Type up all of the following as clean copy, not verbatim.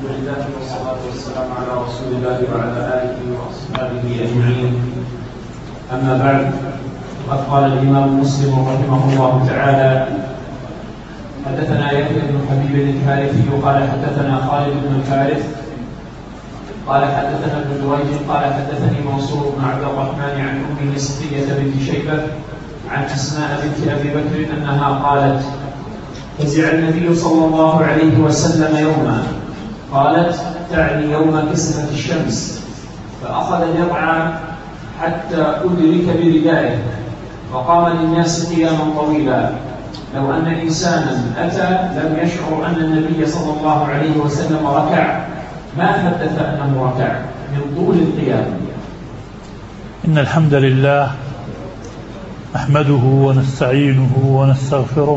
الحمد لله والصلاة والسلام على رسول الله وعلى آله وأصحابه أجمعين. أما بعد، فقد قال الإمام مسلم رحمه الله تعالى: حدثنا يحيى بن حبيب الحارثي قال حدثنا خالد بن الحارث قال حدثنا ابن جريج قال حدثني منصور بن عبد الرحمن عن أمه صفية بنت شيبة عن أسماء بنت أبي بكر أنها قالت: فزع النبي صلى الله عليه وسلم يوما. قالت: تعني يوم كسفت الشمس، فأخذ يرعى حتى أدرك بردائه، وقام للناس قياما طويلا. لو أن إنسانا أتى لم يشعر أن النبي صلى الله عليه وسلم ركع ما حدث أنه ركع من طول القيام. إن الحمد لله نحمده ونستعينه ونستغفره،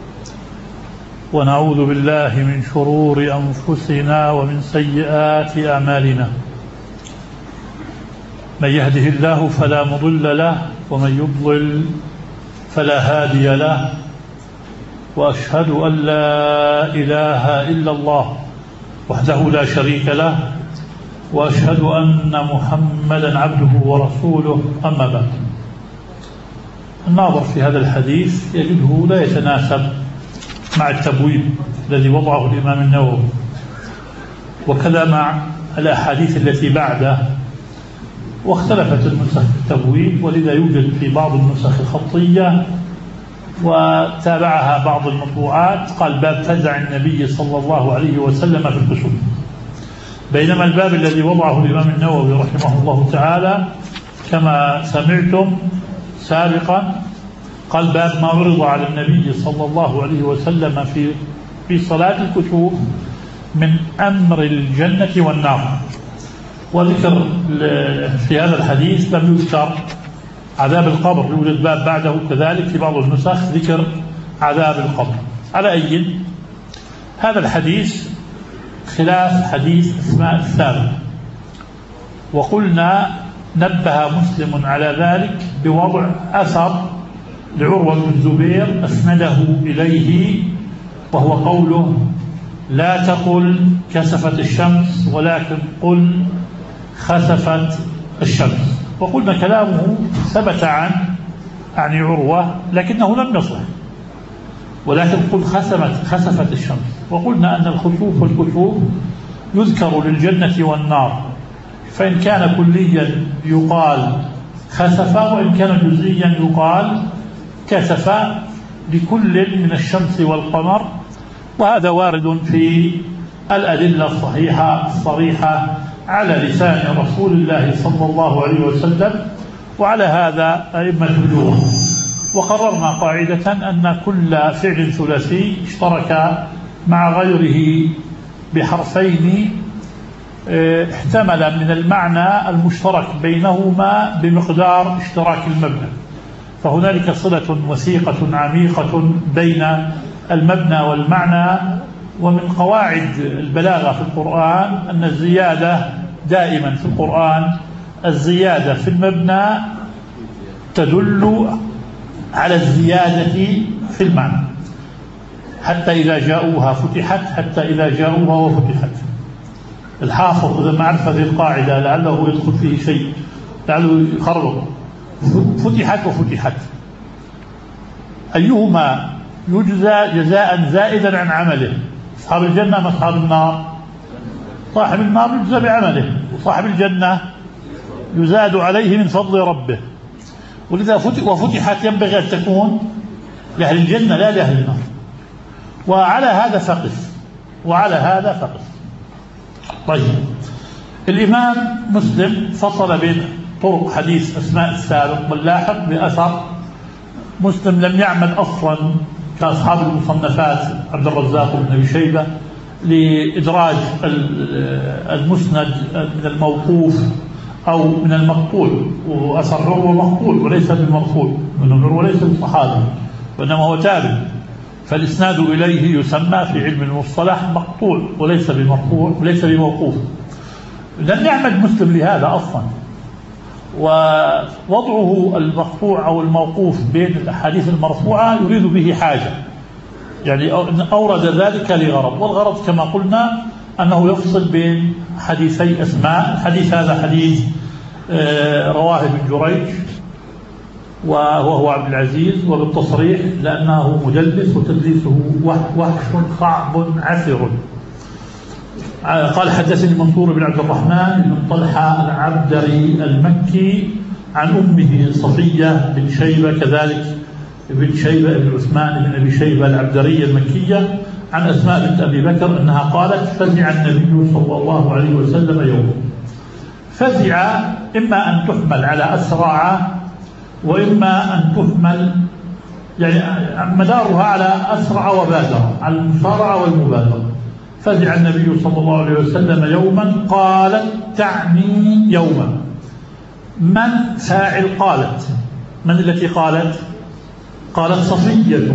ونعوذ بالله من شرور أنفسنا ومن سيئات أعمالنا. من يهده الله فلا مضل له، ومن يضلل فلا هادي له، وأشهد أن لا إله إلا الله وحده لا شريك له، وأشهد أن محمدا عبده ورسوله. أما بعد، الناظر في هذا الحديث يجده لا يتناسب مع التبويب الذي وضعه الإمام النووي، وكذا مع الأحاديث التي بعده، واختلفت النسخ في التبويب، ولذا يوجد في بعض النسخ الخطية وتابعها بعض المطبوعات قال: باب فزع النبي صلى الله عليه وسلم في الكسوف، بينما الباب الذي وضعه الإمام النووي رحمه الله تعالى كما سمعتم سابقا قال: باب ما عرض على النبي صلى الله عليه وسلم في صلاة الكسوف من أمر الجنة والنار. وذكر في هذا الحديث لم يذكر عذاب القبر، يوجد باب بعده كذلك في بعض النسخ ذكر عذاب القبر. على أي، هذا الحديث خلاف حديث أسماء السابق، وقلنا نبه مسلم على ذلك بوضع أثر لعروة بن الزبير أسنده إليه، وهو قوله: لا تقل كسفت الشمس ولكن قل خسفت الشمس. وقلنا كلامه ثبت عن عروة لكنه لم يصح، ولكن قل خسفت الشمس. وقلنا أن الخسوف والكسوف يذكر للجنة والنار، فإن كان كليا يقال خسف، وإن كان جزئيا يقال كسف، لكل من الشمس والقمر. وهذا وارد في الأدلة الصحيحة الصريحة على لسان رسول الله صلى الله عليه وسلم، وعلى هذا أئمة اللغة. وقررنا قاعدة أن كل فعل ثلاثي اشترك مع غيره بحرفين احتمل من المعنى المشترك بينهما بمقدار اشتراك المبنى، فهنالك صلة وثيقة عميقة بين المبنى والمعنى. ومن قواعد البلاغة في القرآن أن الزيادة دائما في القرآن، الزيادة في المبنى تدل على الزيادة في المعنى، حتى إذا جاءوها فتحت، حتى إذا جاءوها وفتحت. الحافظ إذا ما عرف هذه القاعدة لعله يدخل فيه شيء، لعله يخرج. فتحت وفتحت، أيهما يجزى جزاء زائدا عن عمله؟ أصحاب الجنة أم أصحاب النار؟ صاحب النار يجزى بعمله، وصاحب الجنة يزاد عليه من فضل ربه. ولذا وفتحت ينبغي أن تكون لأهل الجنة لا لأهل النار. وعلى هذا فقس، وعلى هذا فقس. طيب، الإمام مسلم فصل بين طرق حديث أسماء السابق واللاحق بأثر. مسلم لم يعمل أصلا كأصحاب المصنفات عبد الرزاق بن أبي شيبة لإدراج المسند من الموقوف أو من المقطوع، وأثر عروة مقطوع وليس بالمرفوع، وليس بالصحابي، وإنما هو تابع، فالإسناد إليه يسمى في علم المصطلح مقطوع وليس بمرفوع وليس بموقوف. لم يعمل مسلم لهذا أصلا، ووضعه المقطوع أو الموقوف بين الأحاديث المرفوعة يريد به حاجة، يعني أورد ذلك لغرض، والغرض كما قلنا أنه يفصل بين حديثي أسماء. الحديث هذا حديث رواه ابن جريج وهو عبد العزيز، وبالتصريح لأنه مدلس وتدليسه وحش صعب عسر. قال حدثني منصور بن عبد الرحمن بن طلحة العبدري المكي عن أمه صفية بن شيبة، كذلك بن شيبة بن عثمان بن أبي شيبة العبدرية المكية، عن أسماء بنت أبي بكر أنها قالت: فزع النبي صلى الله عليه وسلم يوما. فزع إما أن تحمل على أسرع، وإما أن تحمل يعني مدارها على أسرع وبادر، على المسارعة والمبادرة. فزع النبي صلى الله عليه وسلم يوما. قالت تعني يوما. من فاعل قالت؟ من التي قالت؟ قالت صفية.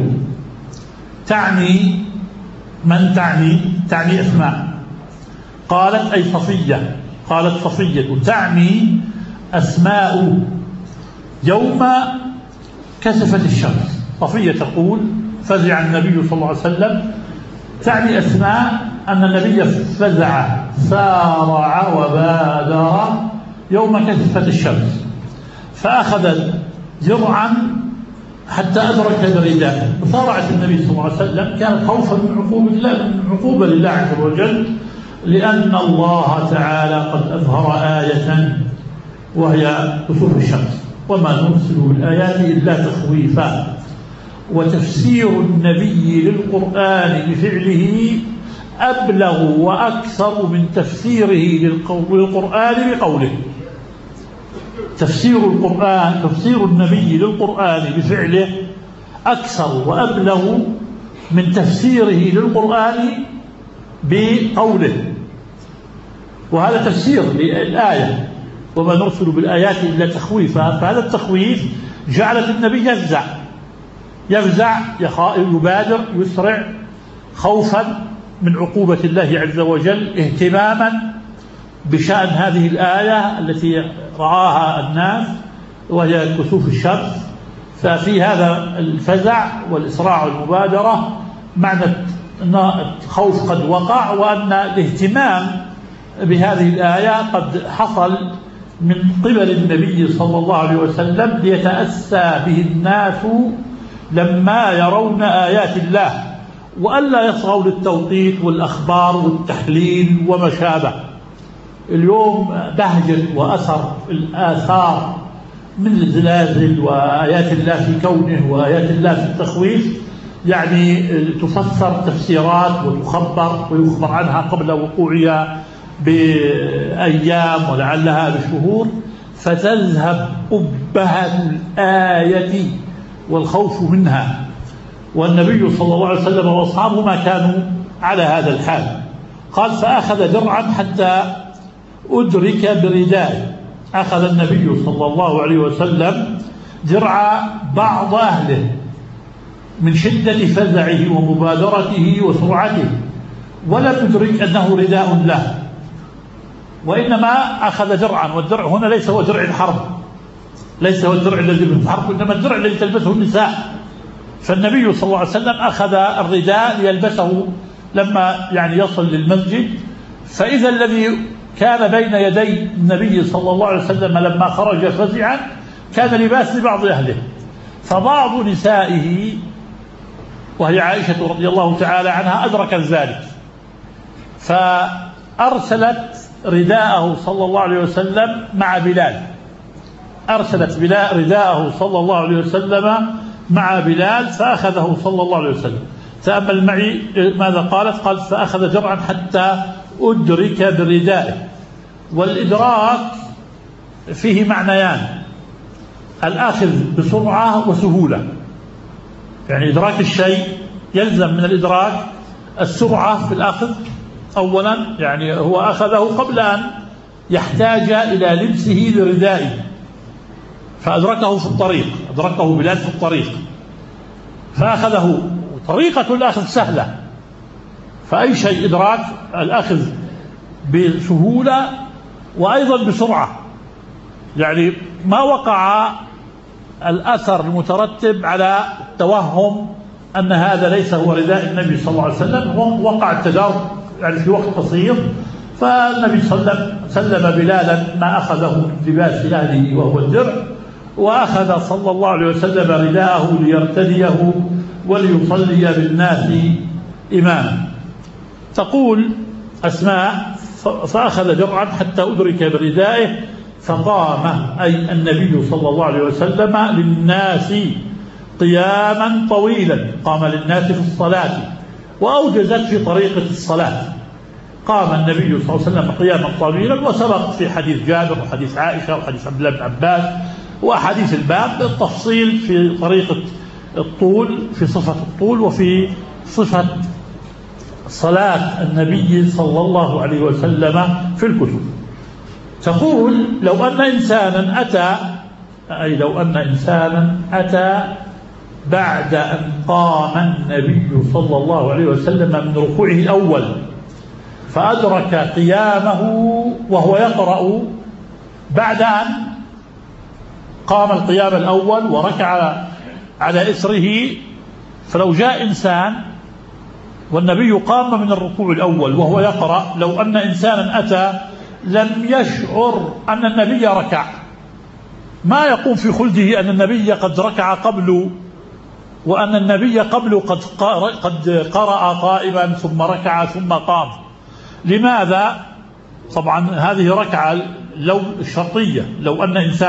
تعني من؟ تعني أسماء. قالت أي صفية. قالت صفية تعني أسماء. يوم كسفت الشمس. صفية تقول فزع النبي صلى الله عليه وسلم، تعني أسماء أن النبي فزع سارع وبادر يوم كسفت الشمس، فأخذ جرعا حتى أدرك برداءه. مصارعة النبي صلى الله عليه وسلم كانت خوفا من عقوبة لله عز وجل، لأن الله تعالى قد أظهر آية وهي كسوف الشمس: وما نرسل بالآيات إلا تخويفا. وتفسير النبي للقرآن بفعله أبلغ وأكثر من تفسيره للقرآن بقوله. تفسير النبي للقرآن بفعله أكثر وأبلغ من تفسيره للقرآن بقوله. وهذا تفسير للآية: وما نرسل بالآيات إلا تخويفا. فهذا التخويف جعلت النبي يفزع يبادر يسرع، خوفا من عقوبة الله عز وجل، اهتماما بشأن هذه الآية التي رعاها الناس وهي كسوف الشمس. ففي هذا الفزع والإسراع والمبادرة معنى أن الخوف قد وقع، وأن الاهتمام بهذه الآية قد حصل من قبل النبي صلى الله عليه وسلم، ليتأسى به الناس لما يرون آيات الله، وألا يصغوا للتوقيت والأخبار والتحليل وما شابه. اليوم بهجة وأثر الآثار من الزلازل وآيات الله في كونه وآيات الله في التخويف، يعني تفسر تفسيرات وتخبر ويخبر عنها قبل وقوعها بأيام ولعلها بشهور، فتذهب أبهة الآية والخوف منها. والنبي صلى الله عليه وسلم وأصحابه ما كانوا على هذا الحال. قال فأخذ درعا حتى أدرك بردائه. أخذ النبي صلى الله عليه وسلم درع بعض أهله من شدة فزعه ومبادرته وسرعته، ولم يدرك أنه رداء له، وإنما أخذ درعا. والدرع هنا ليس هو درع الحرب، ليس هو الدرع الذي في الحرب، إنما الدرع الذي تلبسه النساء. فالنبي صلى الله عليه وسلم أخذ الرداء ليلبسه لما يعني يصل للمسجد. فإذا الذي كان بين يدي النبي صلى الله عليه وسلم لما خرج فزعا كان لباس لبعض أهله. فبعض نسائه وهي عائشة رضي الله تعالى عنها أدركت ذلك، فأرسلت رداءه صلى الله عليه وسلم مع بلال. أرسلت رداءه صلى الله عليه وسلم مع بلال فأخذه صلى الله عليه وسلم. تأمل معي ماذا قالت. قالت فأخذ درعا حتى أدرك بردائه. والإدراك فيه معنيان: الأخذ بسرعة وسهولة. يعني إدراك الشيء يلزم من الإدراك السرعة في الأخذ أولا، يعني هو أخذه قبل أن يحتاج إلى لبسه لردائه، فأدركه في الطريق، أدركه بلال في الطريق فأخذه. طريقة الأخذ سهلة، فأي شيء إدراك الأخذ بسهولة وأيضا بسرعة، يعني ما وقع الأثر المترتب على التوهم أن هذا ليس هو رداء النبي صلى الله عليه وسلم. وقع التدارك يعني في وقت قصير. فالنبي صلى الله عليه وسلم سلم بلالا ما أخذه من لباس أهله وهو الدرع، وأخذ صلى الله عليه وسلم رداءه ليرتديه وليصلي بالناس إماما. تقول أسماء: فأخذ درعا حتى أدرك بردائه فقام، أي النبي صلى الله عليه وسلم، للناس قياما طويلا، قام للناس في الصلاة وأوجزت في طريقة الصلاة. قام النبي صلى الله عليه وسلم قياما طويلا، وسبق في حديث جابر وحديث عائشة وحديث عبد الله بن عباس وأحاديث الباب التفصيل في طريقة الطول، في صفة الطول وفي صفة صلاة النبي صلى الله عليه وسلم في الكتب. تقول: لو أن إنسانا أتى، أي لو أن إنسانا أتى بعد أن قام النبي صلى الله عليه وسلم من ركوعه الأول فأدرك قيامه وهو يقرأ بعد أن قام القيام الأول وركع على إثره، فلو جاء إنسان والنبي قام من الركوع الأول وهو يقرأ، لو أن إنسانا أتى لم يشعر أن النبي ركع، ما يقوم في خلده أن النبي قد ركع قبل، وأن النبي قبل قد قرأ قائما ثم ركع ثم قام. لماذا؟ طبعا هذه ركعة لو الشرطية، لو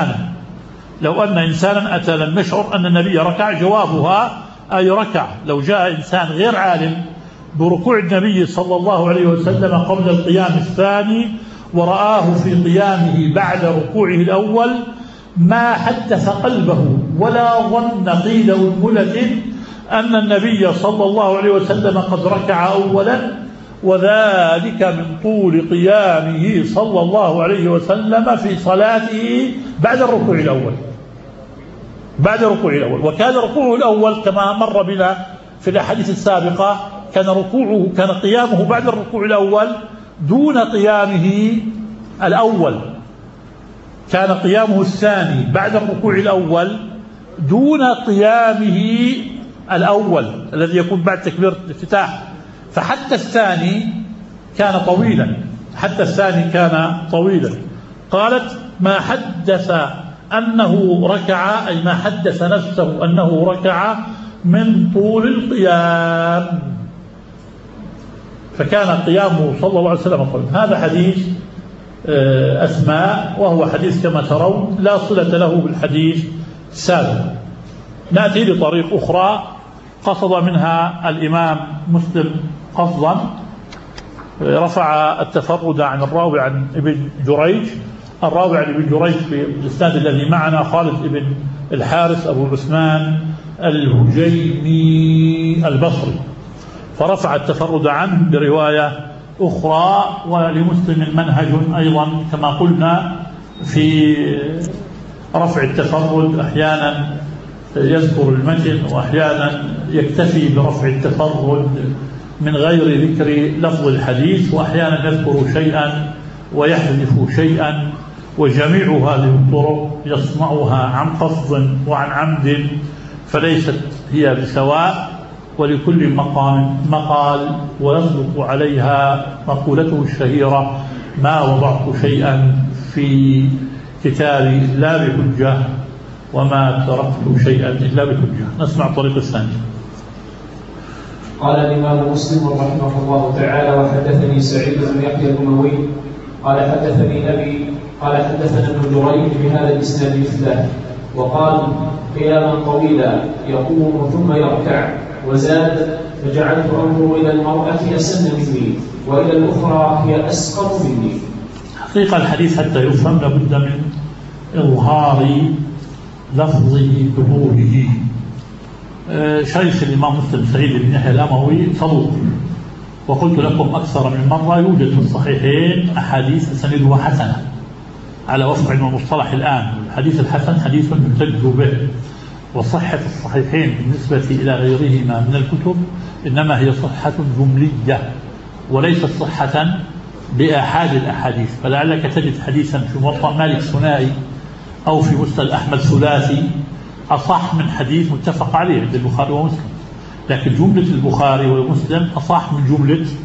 أن إنسانا أتى لم يشعر أن النبي ركع، جوابها أي ركع. لو جاء إنسان غير عالم بركوع النبي صلى الله عليه وسلم قبل القيام الثاني ورآه في قيامه بعد ركوعه الأول ما حدث قلبه ولا ظن قيل أنملة أن النبي صلى الله عليه وسلم قد ركع أولا، وذلك من طول قيامه صلى الله عليه وسلم في صلاته بعد الركوع الأول. وكان ركوعه الأول كما مر بنا في الأحاديث السابقة، كان قيامه بعد الركوع الأول دون قيامه الأول، كان قيامه الثاني بعد الركوع الأول دون قيامه الأول الذي يكون بعد تكبيرة الافتتاح. فحتى الثاني كان طويلا. قالت: ما حدث أنه ركع، أي ما حدث نفسه أنه ركع من طول القيام، فكان قيامه صلى الله عليه وسلم طويلا. هذا حديث أسماء، وهو حديث كما ترون لا صلة له بالحديث السابق. نأتي لطريق أخرى قصد منها الإمام مسلم قصدا، رفع التفرد عن الراوي عن ابن جريج. الراوي عن ابن جريج في الإسناد الذي معنا خالد ابن الحارث أبو عثمان الهجيمي البصري، فرفع التفرد عنه برواية أخرى. ولمسلم منهج أيضا كما قلنا في رفع التفرد، أحيانا يذكر المتن وأحيانا يكتفي برفع التفرد من غير ذكر لفظ الحديث، وأحيانا يذكر شيئا ويحذف شيئا، وجميع هذه الطرق يصنعها عن قصد وعن عمد، فليست هي بسواء، ولكل مقام مقال، ويصدق عليها مقولته الشهيرة: ما وضعت شيئا في كتابي إلا بحجة، وما تركت شيئا إلا بحجة. نسمع الطريق الثاني. قال الإمام مسلم رحمه الله تعالى: وحدثني سعيد بن يحيى الأموي قال حدثني أبي قال حدثنا ابن جريج بهذا الإسناد مثله، وقال: قياما طويلا يقوم ثم يركع. وزاد: فجعلت أنظر إلى المرأة أسن مني وإلى الأخرى هي أسقط مني. حقيقة الحديث حتى يفهم لابد من إظهار لفظ ظهوره. شيخ الإمام مسلم سعيد بن يحيى الأموي صدوق، وقلت لكم أكثر من مرة يوجد في الصحيحين أحاديث أسانيدها حسنة على وفق علم المصطلح الآن. الحديث الحسن حديث يحتج به، وصحة الصحيحين بالنسبة إلى غيرهما من الكتب إنما هي صحة جملية وليست صحة بآحاد الأحاديث. فلعلك تجد حديثا في موطأ مالك ثنائي أو في مسند أحمد ثلاثي أصح من حديث متفق عليه عند البخاري ومسلم، لكن جملة البخاري ومسلم أصح من جملة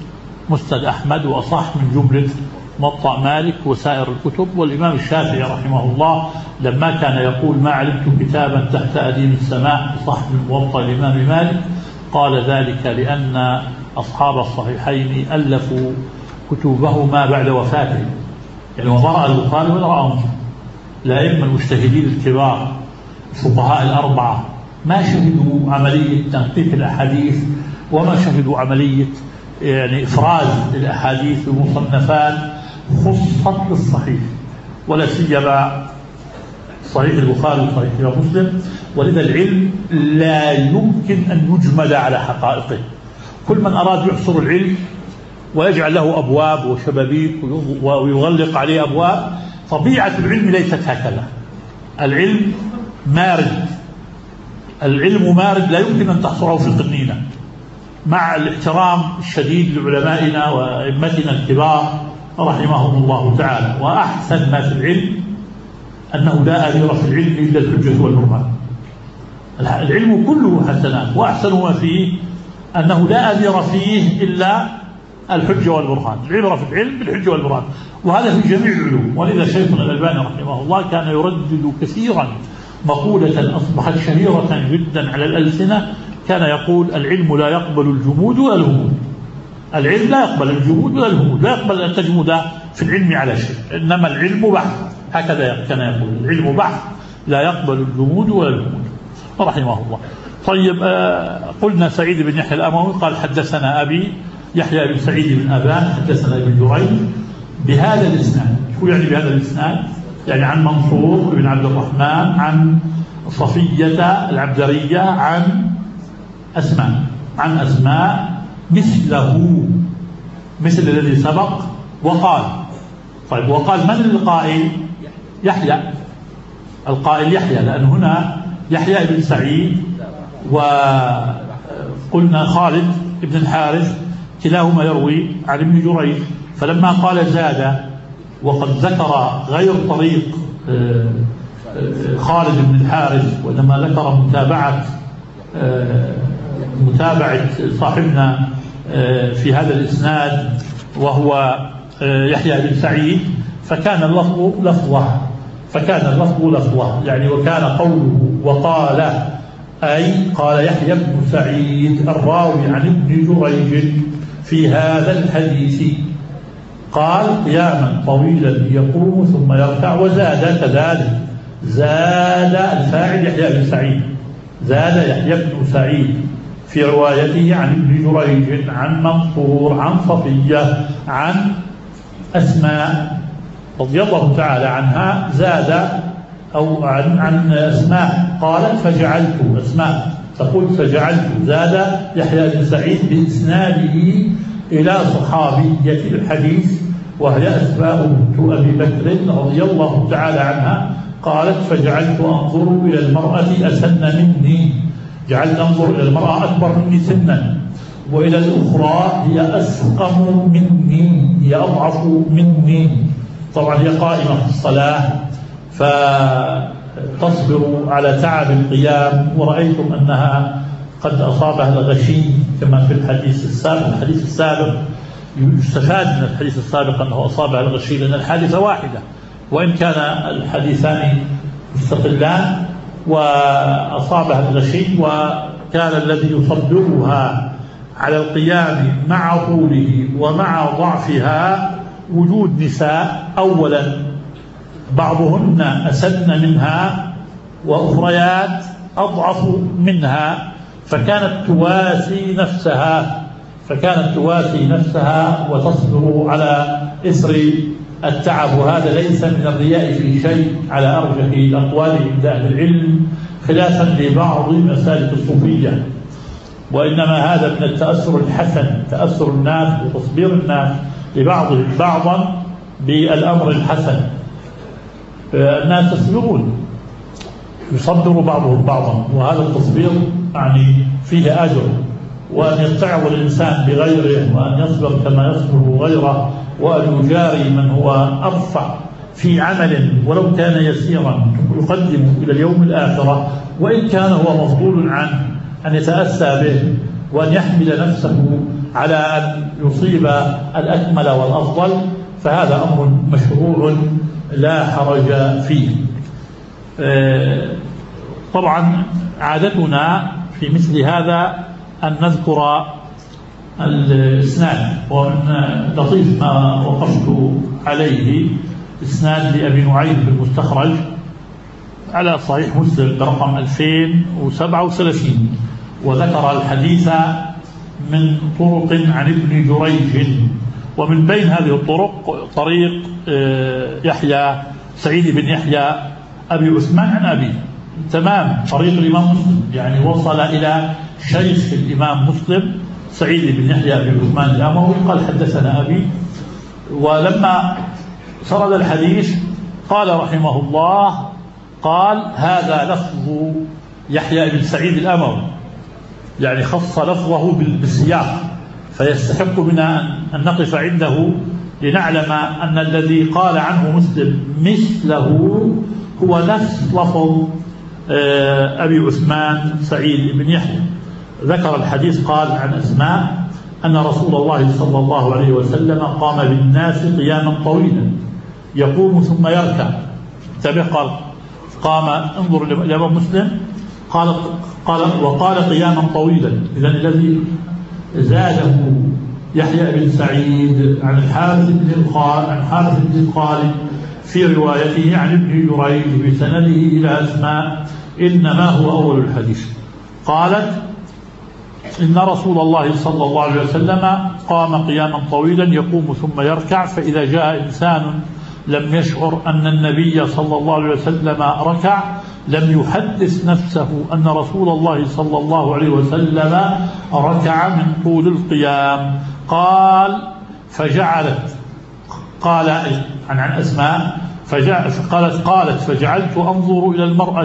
مسند أحمد، وأصح من جملة موطأ مالك وسائر الكتب. والإمام الشافعي رحمه الله لما كان يقول ما علمت كتابا تحت أديم السماء أصح من موطأ الإمام مالك، قال ذلك لأن أصحاب الصحيحين ألفوا كتبهما بعد وفاته، يعني وما رأى البخاري ولا رأى مسلم. الأئمة المجتهدين الكبار الفقهاء الأربعة ما شهدوا عملية تنقيح الأحاديث، وما شهدوا عملية يعني إفراز الأحاديث بمصنفات خصت للصحيح، ولا سيما صحيح البخاري وصحيح مسلم. ولذا العلم لا يمكن أن يجمد على حقائقه. كل من أراد يحصر العلم ويجعل له أبواب وشبابيك ويغلق عليه أبواب، طبيعة العلم ليست هكذا. العلم مارد، العلم مارد لا يمكن أن تحصره في القنينة، مع الاحترام الشديد لعلمائنا وأئمتنا الكبار رحمهم الله تعالى. وأحسن ما في العلم أنه لا أثر في العلم إلا الحجة والبرهان. العلم كله حسنات، وأحسن ما فيه أنه لا أثر فيه إلا الحجة والبرهان. العبرة في العلم بالحجة والبرهان، وهذا في جميع العلوم. ولذا شيخنا الألباني رحمه الله كان يردد كثيرا مقولة أصبحت شهيرة جدا على الألسنة، كان يقول العلم لا يقبل الجمود ولا الهمود. العلم لا يقبل الجمود ولا الهمود، لا يقبل أن تجمد في العلم على شيء، إنما العلم بحث. هكذا كان يقول العلم بحث لا يقبل الجمود ولا الهمود رحمه الله. طيب، قلنا سعيد بن يحيى الأموي قال حدثنا أبي يحيى بن سعيد بن أبان حدثنا ابن جريج بهذا الإسناد. شو يعني بهذا الإسناد؟ يعني عن منصور بن عبد الرحمن عن صفية العبدرية عن أسماء مثله، مثل الذي سبق. وقال طيب، وقال من القائل؟ يحيى. القائل يحيى، لأن هنا يحيى بن سعيد وقلنا خالد بن الحارث كلاهما يروي عن ابن جريج. فلما قال زاد وقد ذكر غير طريق خالد بن الحارث، وإنما ذكر متابعة صاحبنا في هذا الإسناد وهو يحيى بن سعيد، فكان اللفظ لفظه يعني. وكان قوله وقال أي قال يحيى بن سعيد الراوي عن ابن جريج في هذا الحديث قال قياما طويلا يقوم ثم يركع. وزاد كذلك، زاد الفاعل يحيى بن سعيد، زاد يحيى بن سعيد في روايته عن ابن جريج عن منصور عن صفية عن أسماء رضي الله تعالى عنها. زاد أو عن أسماء قالت فجعلت، أسماء تقول فجعلت. زاد يحيى بن سعيد بإسناده إلى صحابية الحديث وهي أسماء بنت أبي بكر رضي الله تعالى عنها. قالت فجعلت أنظر إلى المرأة أسن مني، جعلت أنظر إلى المرأة أكبر مني سنا، وإلى الأخرى هي أسقم مني، هي أضعف مني. طبعا هي قائمة في الصلاة فتصبر على تعب القيام، ورأيتم أنها قد أصابها الغشي كما في الحديث السابق. يستفاد من الحديث السابق أنه أصابها الغشي، لأن الحادثة واحدة وإن كان الحديثان مستقلان، وأصابها الغشي. وكان الذي يصبرها على القيام مع طوله ومع ضعفها وجود نساء، أولا بعضهن أسن منها وأخريات أضعف منها، فكانت تواسي نفسها وتصبر على إثر التعب. وهذا ليس من الرياء في شيء على أرجح الأقوال عند أهل العلم، خلافا لبعض مسالك الصوفية. وإنما هذا من التأثر الحسن، تأثر الناس وتصبير الناس لبعضهم بعضا بالأمر الحسن. الناس يصبرون، يصبر بعضهم بعضا، وهذا التصبير يعني فيه أجر. وأن يتعظ الإنسان بغيره، وأن يصبر كما يصبر غيره، وأن يجاري من هو أرفع في عمل ولو كان يسيرا يقدم إلى اليوم الآخرة، وإن كان هو مفضول عنه، أن يتأسى به وأن يحمل نفسه على أن يصيب الأكمل والأفضل، فهذا أمر مشروع لا حرج فيه. طبعا عادتنا في مثل هذا أن نذكر الإسناد، ومن لطيف ما وقفت عليه إسناد لأبي نعيم بالمستخرج على صحيح مسلم برقم 2037، وذكر الحديث من طرق عن ابن جريج، ومن بين هذه الطرق طريق يحيى سعيد بن يحيى أبي عثمان عن أبي، تمام طريق الإمام مسلم، يعني وصل إلى شيخ الإمام مسلم سعيد بن يحيى أبي عثمان الأموي قال حدثنا أبي. ولما سرد الحديث قال رحمه الله قال هذا لفظ يحيى بن سعيد الأموي، يعني خص لفظه بالسياق، فيستحق بنا أن نقف عنده لنعلم أن الذي قال عنه مسلم مثله هو نفس لفظ أبي عثمان سعيد بن يحيى. ذكر الحديث قال عن أسماء أن رسول الله صلى الله عليه وسلم قام بالناس قياما طويلا يقوم ثم يركع. تبقى قام، انظر الإمام مسلم وقال قياما طويلا. إذن الذي زاده يحيى بن سعيد عن الحارث بن خالد في روايته عن ابن جريج بسنده إلى أسماء إنما هو أول الحديث. قالت إن رسول الله صلى الله عليه وسلم قام قياما طويلا يقوم ثم يركع، فإذا جاء إنسان لم يشعر أن النبي صلى الله عليه وسلم ركع لم يحدث نفسه أن رسول الله صلى الله عليه وسلم ركع من طول القيام. قال عن أسماء قالت فجعلت أنظر إلى المرأة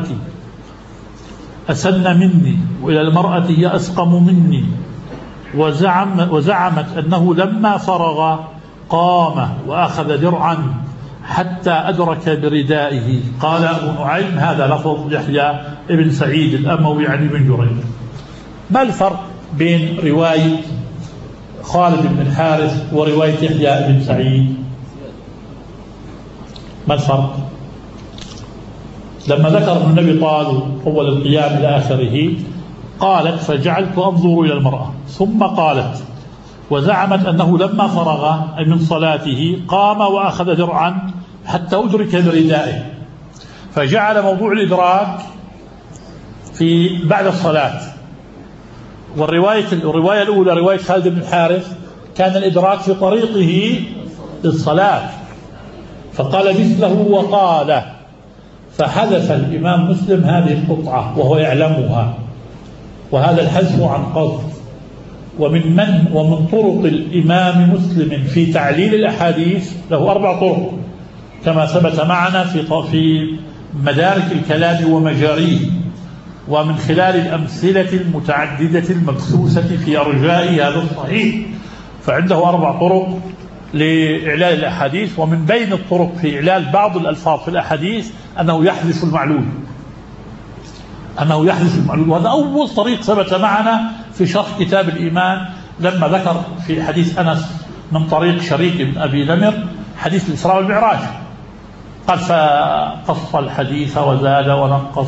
أسن مني وإلى المرأة هي أسقم مني، وزعمت أنه لما فرغ قام وأخذ درعا حتى أدرك بردائه. قال أبو نعيم هذا لفظ يحيى ابن سعيد الأموي عن ابن جريج. ما الفرق بين رواية خالد بن الحارث ورواية يحيى بن سعيد؟ ما الفرق؟ لما ذكر النبي طال أول القيام إلى آخره قالت فجعلت أنظر إلى المرأة، ثم قالت وزعمت أنه لما فرغ من صلاته قام وأخذ درعا حتى أدرك بردائه، فجعل موضوع الإدراك في بعد الصلاة. الرواية الأولى رواية خالد بن الحارث كان الإدراك في طريقه للصلاة، فقال مثله وقال، فحذف الإمام مسلم هذه القطعة وهو يعلمها، وهذا الحذف عن قصد. ومن طرق الإمام مسلم في تعليل الأحاديث له 4 طرق كما ثبت معنا في مدارك الكلام ومجاريه، ومن خلال الأمثلة المتعددة المبثوثة في أرجاء هذا الصحيح، فعنده 4 طرق لإعلال الأحاديث. ومن بين الطرق في إعلال بعض الألفاظ في الأحاديث أنه يحذف المعلول، وهذا أول طريق ثبت معنا في شرح كتاب الإيمان لما ذكر في حديث أنس من طريق شريك بن أبي نمر حديث الإسراء والمعراج، قال فقص الحديث وزاد ونقص،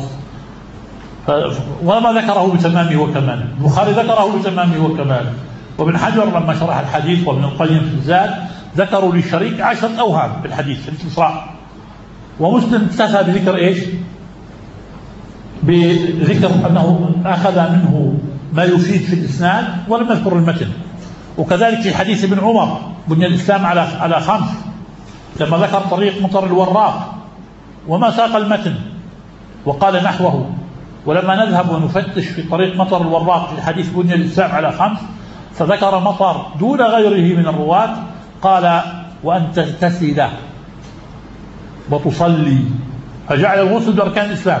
وما ذكره بتمامه وكماله. البخاري ذكره بتمامه وكماله، وابن حجر لما شرح الحديث وابن القيم في الزاد ذكروا للشريك 10 أوهام بالحديث في الإسراء. ومسلم اكتفى بذكر إيش؟ بذكر أنه أخذ منه ما يفيد في الإسناد ولم يذكر المتن. وكذلك في حديث ابن عمر بني الإسلام على 5 لما ذكر طريق مطر الوراق وما ساق المتن وقال نحوه. ولما نذهب ونفتش في طريق مطر الوراق في حديث بني الإسلام على 5 فذكر مطر دون غيره من الرواة، قال وأن تغتسل وتصلي، فجعل الغسل بأركان الإسلام،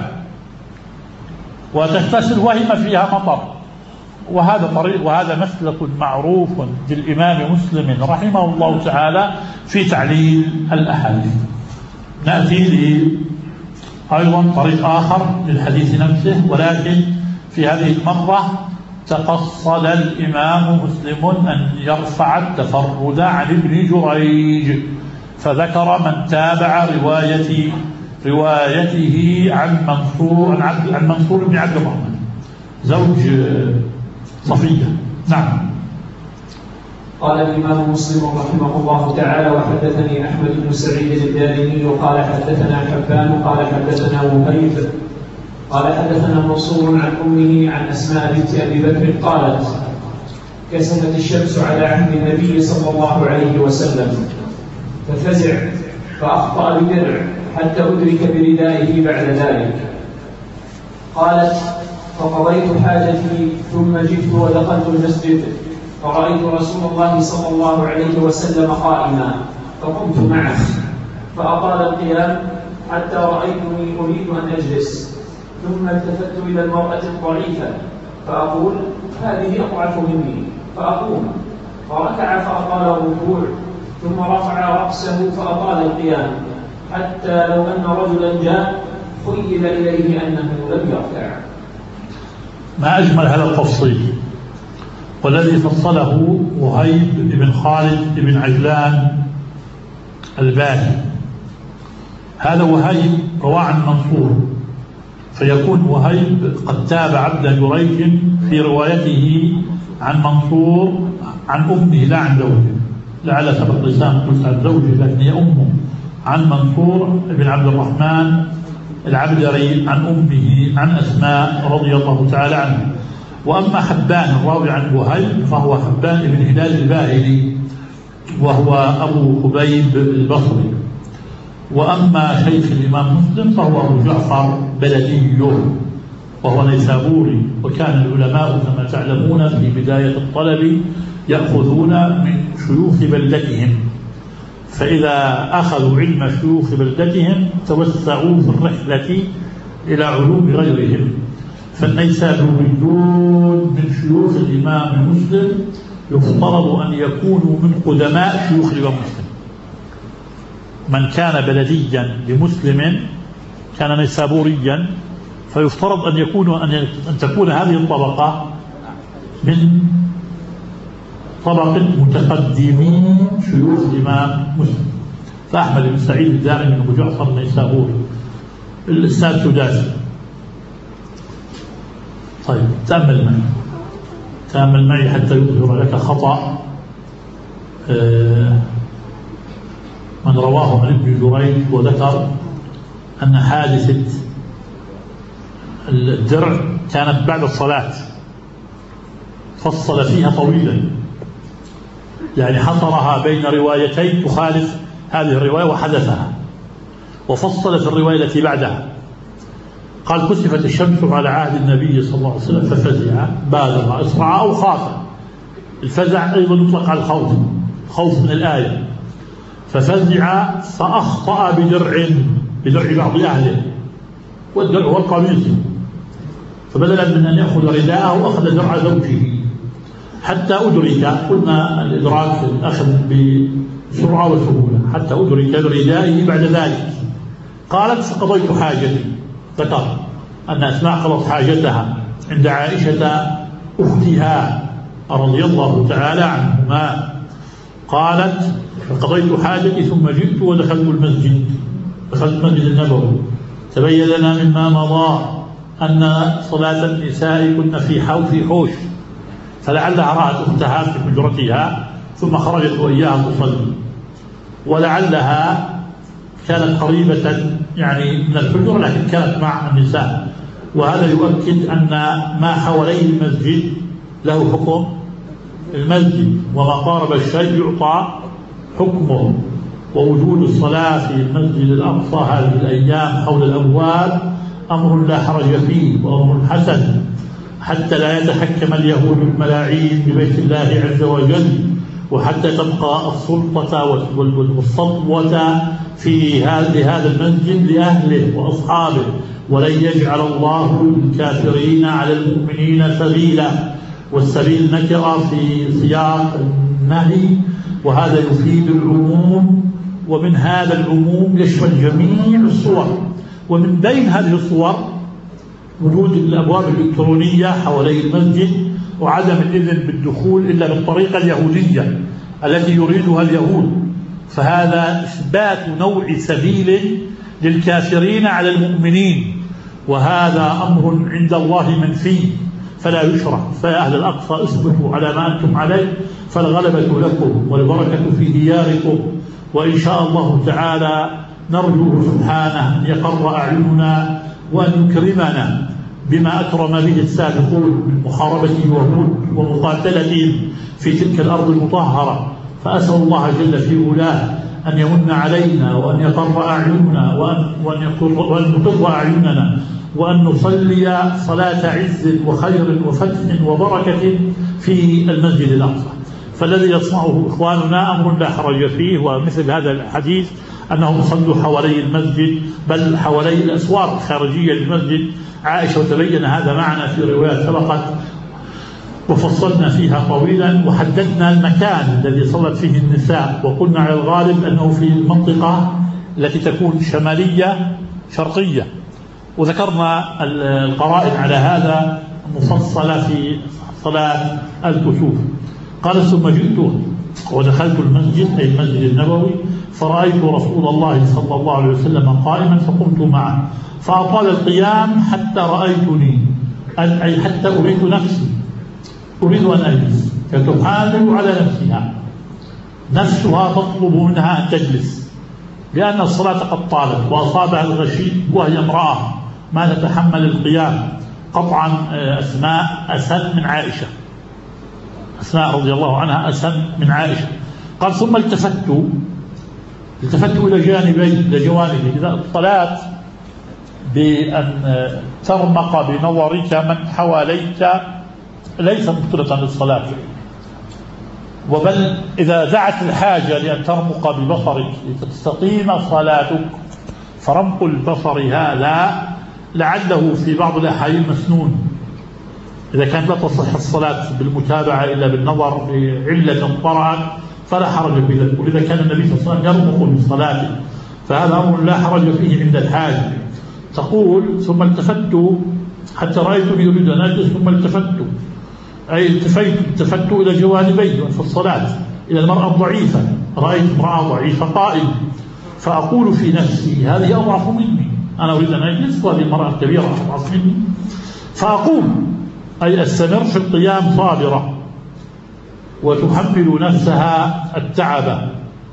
وتغتسل وهم فيها مطر. وهذا مسلك معروف للإمام مسلم رحمه الله تعالى في تعليل الأحاديث. نأتي أيضا طريق آخر للحديث نفسه، ولكن في هذه المرة تقصد الإمام مسلم أن يرفع التفرد عن ابن جريج، فذكر من تابع روايته عن منصور بن عبد الرحمن زوج صفية. نعم. قال الإمام مسلم رحمه الله تعالى: وحدثني أحمد بن سعيد الدارمي قال حدثنا حبان قال حدثنا وهيب قال حدثنا منصور عن أمه عن أسماء بنت أبي بكر قالت: كسفت الشمس على عهد النبي صلى الله عليه وسلم ففزع فأخطأ بدرع حتى أدرك بردائه بعد ذلك. قالت: فقضيت حاجتي ثم جئت ودخلت المسجد فرأيت رسول الله صلى الله عليه وسلم قائما فقمت معه فأطال القيام حتى رأيتني أريد أن أجلس، ثم التفت إلى المرأة الضعيفة فأقول: هذه أضعف مني، فأقوم، فركع فأطال الركوع، ثم رفع رأسه فأطال القيام، حتى لو أن رجلا جاء خيل إليه أنه لم يركع. ما أجمل هذا التفصيل، والذي فصله وهيب بن خالد بن عجلان الباهي. هذا وهيب روى عن منصور، فيكون وهيب قد تابع عبد جريج في روايته عن منصور عن أمه لا عن زوجه، لعل سبق لسان قلت عن زوجه لكن هي أمه، عن منصور بن عبد الرحمن العبدري عن أمه عن أسماء رضي الله تعالى عنها. وأما حبان الراوي عن وهيب فهو حبان بن هلال الباهلي وهو أبو خبيب البصري. وأما شيخ الإمام مسلم فهو أبو جعفر بلدي وهو نيسابوري، وكان العلماء كما تعلمون في بداية الطلب يأخذون من شيوخ بلدتهم، فإذا أخذوا علم شيوخ بلدتهم توسعوا في الرحلة إلى علوم غيرهم. فالنيسابوريون من شيوخ الإمام مسلم يفترض أن يكونوا من قدماء شيوخ الإمام مسلم. من كان بلديا لمسلم كان نيسابوريا، فيفترض أن تكون هذه الطبقة من طبقة متقدمين شيوخ الإمام مسلم. فأحمد بن سعيد الدارمي بن أبو جعفر النيسابوري الأستاذ سداسي. طيب تأمل معي حتى يظهر لك خطأ من رواه عن ابن جريج وذكر أن حادثة الدرع كانت بعد الصلاة، فصل فيها طويلا، يعني حصرها بين روايتين تخالف هذه الرواية وحدثها، وفصل في الرواية التي بعدها. قال: كسفت الشمس على عهد النبي صلى الله عليه وسلم ففزع، بادر، أسرع أو خاف. الفزع أيضا يطلق على الخوف، خوف من الآية. ففزع فأخطأ بدرع بعض أهله، والدرع هو القميص، فبدلا من أن يأخذ رداءه أخذ درع زوجه حتى أدرك، قلنا الإدراك الأخذ بسرعة وسهولة، حتى أدرك بردائه بعد ذلك. قالت: فقضيت حاجتي، ذكر أن أسماء قضت حاجتها عند عائشة أختها رضي الله تعالى عنهما. قالت: فقضيت حاجتي ثم جئت ودخلت المسجد، دخلت المسجد النبوي. تبين لنا مما مضى أن صلاة النساء كن في حوش، فلعلها رأت أختها في حجرتها ثم خرجت وإياها تصلي، ولعلها كانت قريبة يعني من الحجر لكن كانت مع النساء، وهذا يؤكد أن ما حواليه المسجد له حكم المسجد، وما قارب الشيء يعطى حكمه. ووجود الصلاة في المسجد الأقصى هذه الأيام حول الأبواب أمر لا حرج فيه وأمر حسن، حتى لا يتحكم اليهود الملاعين ببيت الله عز وجل، وحتى تبقى السلطة والسطوة في هذا المسجد لأهله وأصحابه، ولن يجعل الله الكافرين على المؤمنين سبيلا. والسبيل نكرة في سياق النهي، وهذا يفيد العموم، ومن هذا العموم يشمل جميع الصور. ومن بين هذه الصور وجود الأبواب الإلكترونية حوالي المسجد وعدم الإذن بالدخول إلا بالطريقة اليهودية التي يريدها اليهود، فهذا إثبات نوع سبيل للكافرين على المؤمنين، وهذا أمر عند الله منفي فلا يشرع. فيا أهل الأقصى اثبتوا على ما أنتم عليه، فالغلبة لكم والبركة في دياركم، وإن شاء الله تعالى نرجو سبحانه أن يقر أعيننا وأن يكرمنا بما أكرم به السابقون من محاربة اليهود ومقاتلتهم في تلك الأرض المطهرة. فأسأل الله جل في علاه أن يمن علينا وأن يقر أعيننا وأن يقر أعيننا، وأن نصلي صلاة عز وخير وفتح وبركة في المسجد الأقصى. فالذي يصنعه إخواننا أمر لا حرج فيه، ومثل هذا الحديث أنهم صلوا حوالي المسجد بل حوالي الأسوار الخارجية للمسجد عائشة، وتبين هذا معنا في روايات سبقت وفصلنا فيها طويلا، وحددنا المكان الذي صلت فيه النساء، وقلنا على الغالب أنه في المنطقة التي تكون شمالية شرقية، وذكرنا القرائن على هذا مفصلة في صلاة الكسوف. قال ثم جئت ودخلت المسجد أي المسجد النبوي فرأيت رسول الله صلى الله عليه وسلم قائما فقمت معه فأطال القيام حتى رأيتني، أي حتى أريد نفسي، أريد أن أجلس، فتحاول على نفسها تطلب منها أن تجلس لأن الصلاة قد طالت وأصابها الغشي وهي امرأة ما تتحمل القيام. قطعا أسماء أسن من عائشة، أسماء رضي الله عنها أسن من عائشة. قال ثم التفت إلى جوانبي إذا الصلاة بأن ترمق بنظرك من حواليك ليس مبطلة للصلاة، وبل إذا دعت الحاجة لأن ترمق ببصرك لتستقيم صلاتك فرمق البصر هذا لعله في بعض الأحايين مسنون إذا كانت لا تصح الصلاة بالمتابعة إلا بالنظر بعلة طرأت فلا حرج في ذلك. وإذا كان النبي صلى الله عليه وسلم يرمق بالصلاة فهذا أمر لا حرج فيه عند الحاجة. تقول ثم التفت حتى رأيتني يريد أن أجلس ثم التفت، أي التفت إلى جوانبي في الصلاة إلى المرأة الضعيفة، رأيت امرأة ضعيفة قائمة فأقول في نفسي هذه أضعف مني، أنا أريد أن أجلس وهذه المرأة الكبيرة أضعف مني، فأقوم أي أستمر في القيام صابرة وتحمل نفسها التعب،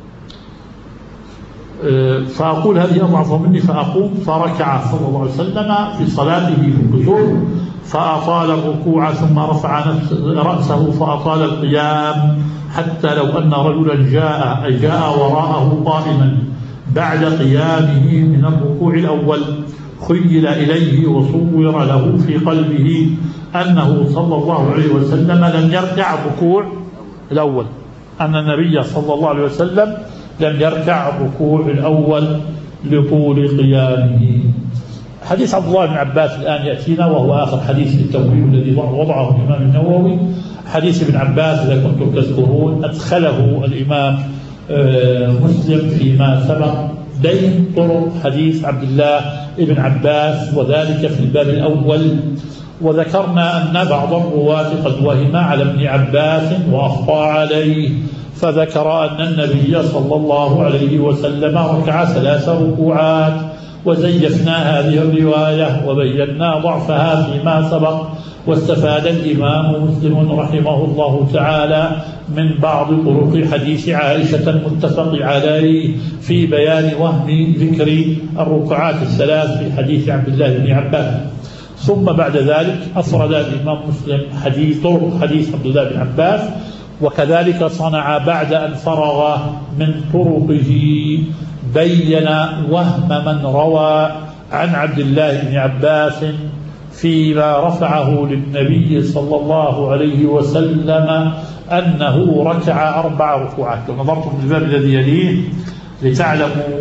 فأقول هذه أضعف مني فأقوم. فركع صلى الله عليه وسلم في صلاته في الكسوف فأطال الركوع ثم رفع رأسه فأطال القيام حتى لو أن رجلا جاء وراءه قائما بعد قيامه من الركوع الأول خيل إليه وصور له في قلبه أنه صلى الله عليه وسلم لم يركع الركوع الأول، أن النبي صلى الله عليه وسلم لم يركع الركوع الأول لطول قيامه. حديث عبد الله بن عباس الآن يأتينا وهو آخر حديث التوحيد الذي وضعه الإمام النووي. حديث ابن عباس إذا كنتم تذكرون أدخله الإمام مسلم فيما سبق بين طرق حديث عبد الله بن عباس وذلك في الباب الأول، وذكرنا أن بعض الرواة قد وهم على ابن عباس وأخطأ عليه فذكر أن النبي صلى الله عليه وسلم ركع 3 ركوعات، وزيفنا هذه الرواية وبينا ضعفها فيما سبق. واستفاد الإمام مسلم رحمه الله تعالى من بعض طرق حديث عائشة المتفق عليه في بيان وهم ذكر الركعات 3 في حديث عبد الله بن عباس. ثم بعد ذلك أفرد الإمام مسلم حديث عبد الله بن عباس، وكذلك صنع بعد أن فرغ من طرقه بين وهم من روى عن عبد الله بن عباس فيما رفعه للنبي صلى الله عليه وسلم أنه ركع 4 ركوعات. لو نظرتم في الباب الذي يليه لتعلموا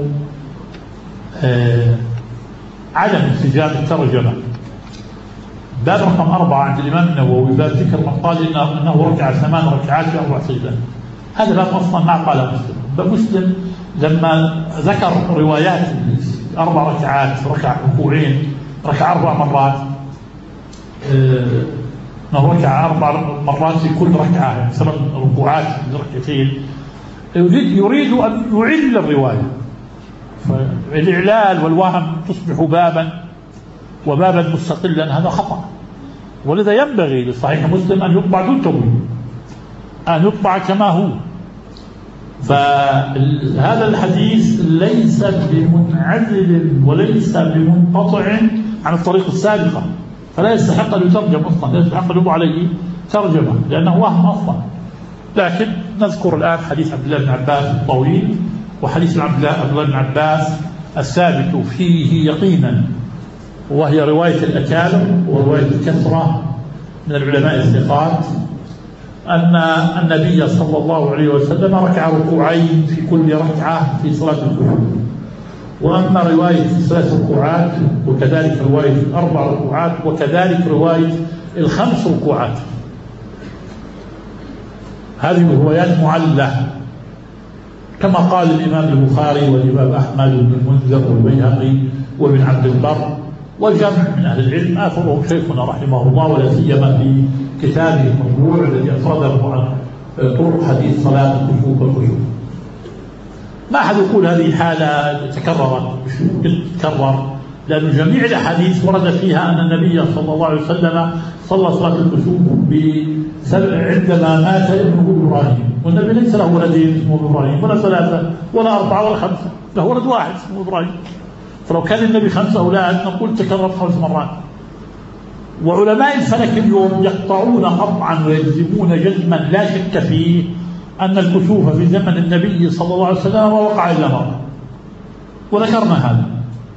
عدم انسجام الترجمة، باب رقم 4 عند الإمام النووي باب ذكر من قال إنه ركع 8 ركعات في 4 سجدات، هذا باب أصلا ما قاله مسلم. مسلم لما ذكر روايات 4 ركعات ركع ركوعين ركع 4 مرات أنه ركع 4 مرات في كل ركعة، يعني 7 ركوعات من ركعتين، يريد أن يعل الرواية، فالإعلال والوهم تصبح بابا وبابا مستقلا، هذا خطأ. ولذا ينبغي لصحيح مسلم أن يطبع دون تمويل، أن يطبع كما هو. فهذا الحديث ليس بمنعزل وليس بمنقطع عن الطريق السابقة، فلا يستحق أن يترجم أصلا، لا يستحق أن يوضع عليه ترجمة لأنه وهم أصلا. لكن نذكر الآن حديث عبد الله بن عباس الطويل وحديث عبد الله بن عباس الثابت فيه يقينا، وهي رواية الأكابر ورواية الكثرة من العلماء الثقات، أن النبي صلى الله عليه وسلم ركع ركوعين في كل ركعة في صلاة الكسوف. وأما رواية 3 ركوعات وكذلك رواية 4 ركوعات وكذلك رواية 5 ركوعات، هذه روايات معلة كما قال الإمام البخاري والإمام أحمد بن المنذر والبيهقي وابن عبد البر والجمع من أهل العلم، آخرهم شيخنا رحمه الله، ولا سيما في كتابه المطبوع الذي أفرده عن طرق حديث صلاة الكسوف والخسوف. ما أحد يقول هذه الحالة تكررت، تكرر، لأن جميع الأحاديث ورد فيها أن النبي صلى الله عليه وسلم صلى صلاة الكسوف عندما مات ابنه إبراهيم، والنبي ليس له ولدين اسمه إبراهيم ولا 3 ولا 4 ولا 5، له ولد واحد اسمه إبراهيم. فلو كان النبي 5 أولاد نقول تكرر 5 مرات. وعلماء الفلك اليوم يقطعون قطعا ويجزمون جزما لا شك فيه أن الكسوف في زمن النبي صلى الله عليه وسلم وقع إلا مرة، وذكرنا هذا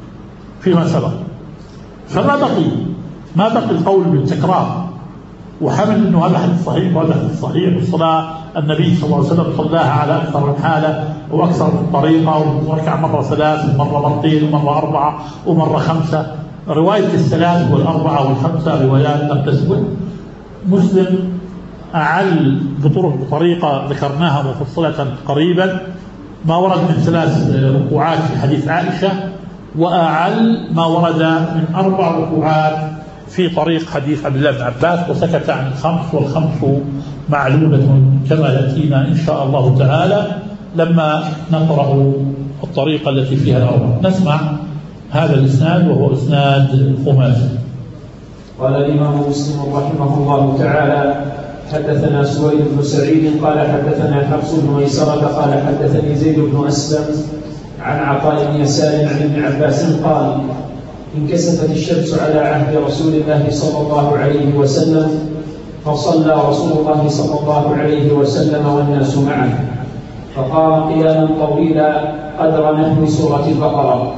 فيما سبق. فما بقي القول بالتكرار وحمل أنه هذا حديث صحيح وهذا حديث صحيح. الصلاة النبي صلى الله عليه وسلم صلاها على أكثر من حالة وأكثر من طريقة، وركع مرة 3 ومرة 2 ومرة 4 ومرة 5. رواية 3 وال4 وال5 روايات لم تثبت. مسلم أعل بطريقة ذكرناها مفصلة قريبا ما ورد من 3 ركوعات في حديث عائشة، وأعل ما ورد من 4 ركوعات في طريق حديث عبد الله بن عباس، وسكت عن 5، وال5 معلومة كما يأتينا إن شاء الله تعالى لما نقرأ الطريقة التي فيها الأربع. نسمع هذا الإسناد وهو إسناد خماسي. قال الإمام مسلم رحمه الله تعالى: حدثنا سويد بن سعيد قال حدثنا حفص بن ميسرة قال حدثني زيد بن أسلم عن عطاء بن يسار عن ابن عباس قال: انكسفت الشمس على عهد رسول الله صلى الله عليه وسلم، فصلى رسول الله صلى الله عليه وسلم والناس معه، فقام قياما طويلا قدر نحو سورة البقرة،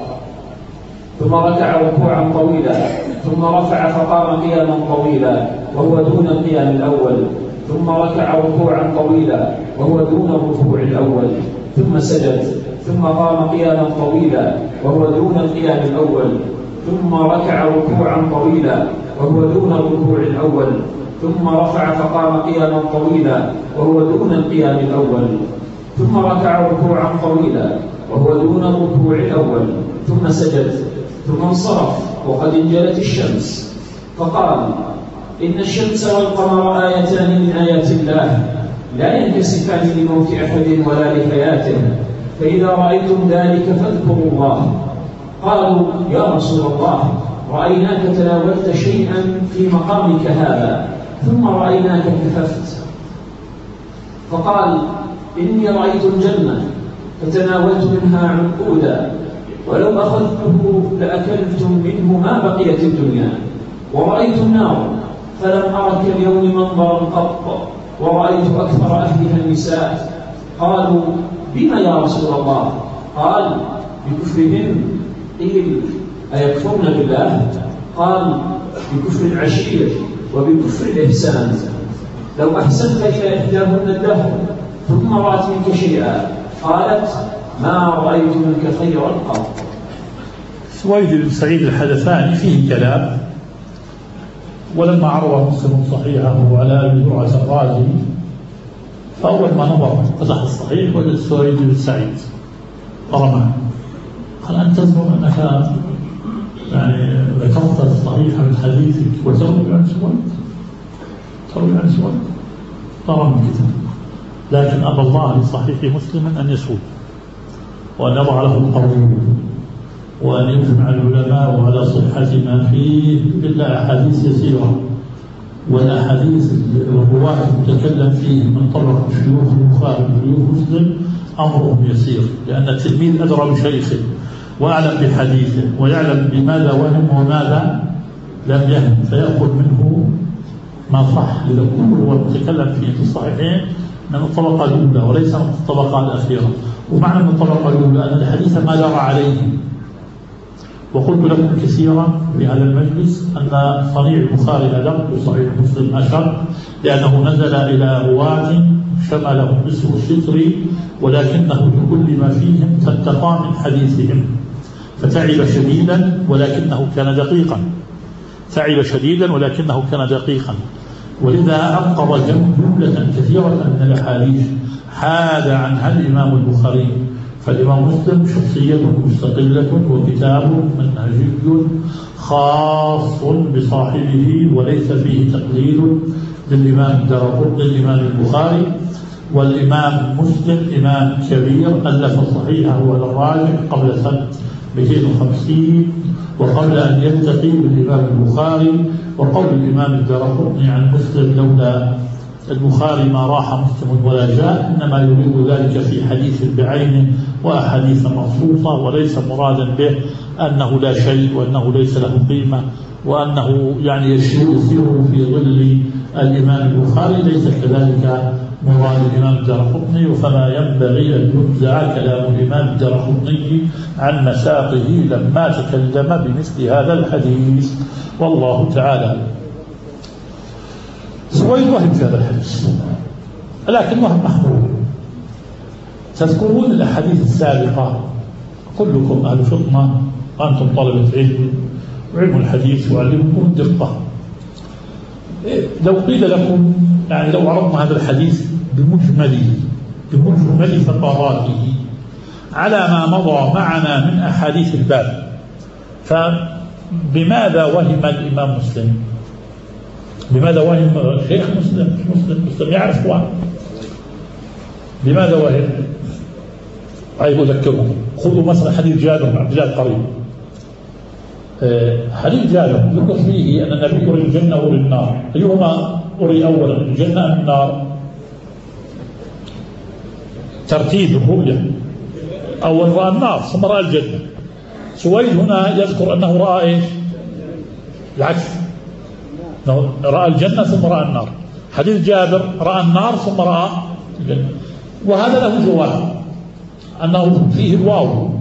ثم ركع ركوعا طويلا، ثم رفع فقام قياما طويلا وهو دون القيام الأول، ثم ركع ركوعا طويلا وهو دون الركوع الأول، ثم سجد، ثم قام قياما طويلا وهو دون القيام الأول، ثم ركع ركوعا طويلا وهو دون الركوع الأول، ثم رفع فقام قياما طويلا وهو دون القيام الأول، ثم ركع ركوعا طويلا وهو دون الركوع الأول، ثم سجد، ثم انصرف وقد انجلت الشمس، فقال: إن الشمس والقمر آيتان من آيات الله لا ينكسفان لموت أحد ولا لحياته، فإذا رأيتم ذلك فاذكروا الله. قالوا: يا رسول الله، رأيناك تناولت شيئا في مقامك هذا ثم رأيناك كففت. فقال: إني رأيت الجنة فتناولت منها عنقودا، ولو أخذته لأكلتم منه ما بقيت الدنيا، ورأيت النار فلم أرك اليوم منظرا قط، ورأيت أكثر أهلها النساء. قالوا: بما يا رسول الله؟ قال: بكفرهن. قيل: أيكفرن بالله؟ قال: بكفر العشير وبكفر الإحسان. لو أحسنت إلى إحداهن الدهر ثم رأت منك شيئا قالت: ما رأيت منك خيرا قط. سويد بن سعيد الحدثاني فيه كلام، ولما عرض مسلم صحيحه على ابن زرعة الرازي فأول ما نظر فتح الصحيح وجد سويد بن سعيد قرمه، قال: أنت تظن أنك يعني ذكرت الصحيح من حديثك وتروي عن سويد؟ تروي عن سؤال ترى من كتاب، لكن أبى الله لصحيح مسلم أن يسود وأن يضع له القبول وأن يجمع العلماء على صحة ما فيه إلا أحاديث يسيرة، والأحاديث الرواة المتكلم فيه من طرق شيوخ البخاري وشيوخ مسلم أمرهم يسير، لأن التلميذ أدرى بشيخه وأعلم بحديثه ويعلم بماذا وهم وماذا لم يهم، فيأخذ منه ما صح. إذا كل هو المتكلم فيه في الصحيحين من الطبقة الأولى وليس من الطبقة الأخيرة. ومعنى من الطبقة الأولى أن الحديث ما جرى عليه. وقلت لكم كثيرا في هذا المجلس أن صنيع البخاري أدق وصحيح مسلم أشر، لأنه نزل إلى رواة شملهم نصف الستر، ولكنه بكل ما فيهم فاتقى من حديثهم، فتعب شديدا ولكنه كان دقيقا، تعب شديدا ولكنه كان دقيقا، ولذا أنقض جملة كثيرة من الأحاديث حاد عنها الإمام البخاري. فالإمام مسلم شخصية مستقلة وكتاب منهجي خاص بصاحبه، وليس فيه تقليد للإمام الدارقطني الإمام البخاري. والإمام مسلم إمام كبير ألف صحيحه على الراجح قبل سنة 250 وقبل أن يلتقي بالإمام البخاري. وقول الإمام الدارقطني عن مسلم لولا البخاري ما راح مسلم ولا جاء، إنما يريد ذلك في حديث بعينه وأحاديث مخصوصة، وليس مرادا به أنه لا شيء وأنه ليس له قيمة وأنه يعني يسير في ظل الإمام البخاري، ليس كذلك مراد الإمام الدارقطني. فما ينبغي أن ينزع كلام الإمام الدارقطني عن مساقه لما تكلم بمثل هذا الحديث، والله تعالى. سويد وهم في هذا الحديث، لكن وهم محمول. تذكرون الأحاديث السابقة، كلكم أهل فطنة وأنتم طلبة علم، وعلم الحديث وعلمكم الدقة. لو قيل لكم يعني لو عرضنا هذا الحديث بمجمل فقراته على ما مضى معنا من أحاديث الباب، فبماذا وهم الإمام مسلم؟ بماذا وهم شيخ مسلم يعرف وهم بماذا وهم؟ عايز أذكركم، خذوا مثلا حديث جابر بن عبد الله القريب. حديث جابر ذكر فيه أن النبي أري الجنة وأري النار، أيهما أري أولا، الجنة أم النار؟ ترتيب الرؤية، أول رأى النار ثم رأى الجنة. سويد هنا يذكر أنه رأى إيش؟ العكس، رأى الجنة ثم رأى النار. حديث جابر رأى النار ثم رأى الجنة، وهذا له جواب أنه فيه الواو.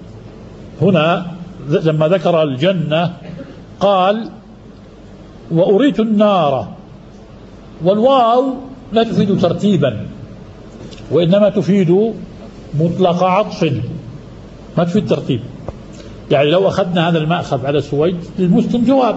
هنا لما ذكر الجنة قال وأريت النار، والواو لا تفيد ترتيبا وإنما تفيد مطلق عطف، ما تفيد ترتيب. يعني لو أخذنا هذا المأخذ على سويد للمسلم جواب،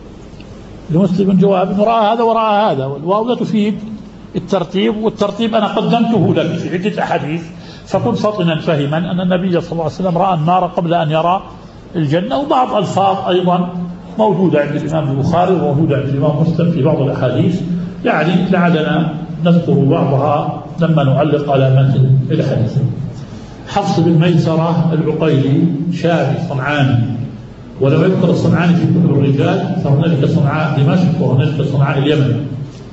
لمسلم جواب أنه رأى هذا ورأى هذا، والواو لا تفيد الترتيب، والترتيب أنا قدمته لك في عدة أحاديث، فكن فطنا فهما أن النبي صلى الله عليه وسلم رأى النار قبل أن يرى الجنة. وبعض ألفاظ أيضا موجودة عند الإمام البخاري وموجودة عند الإمام مسلم في بعض الأحاديث، يعني لعلنا نذكر بعضها لما نعلق على متن الحديث. حفص بن ميسرة العقيلي شامي صنعاني، ولو يذكر الصنعاني في كتب الرجال فهنالك صنعاء دمشق وهنالك صنعاء اليمن،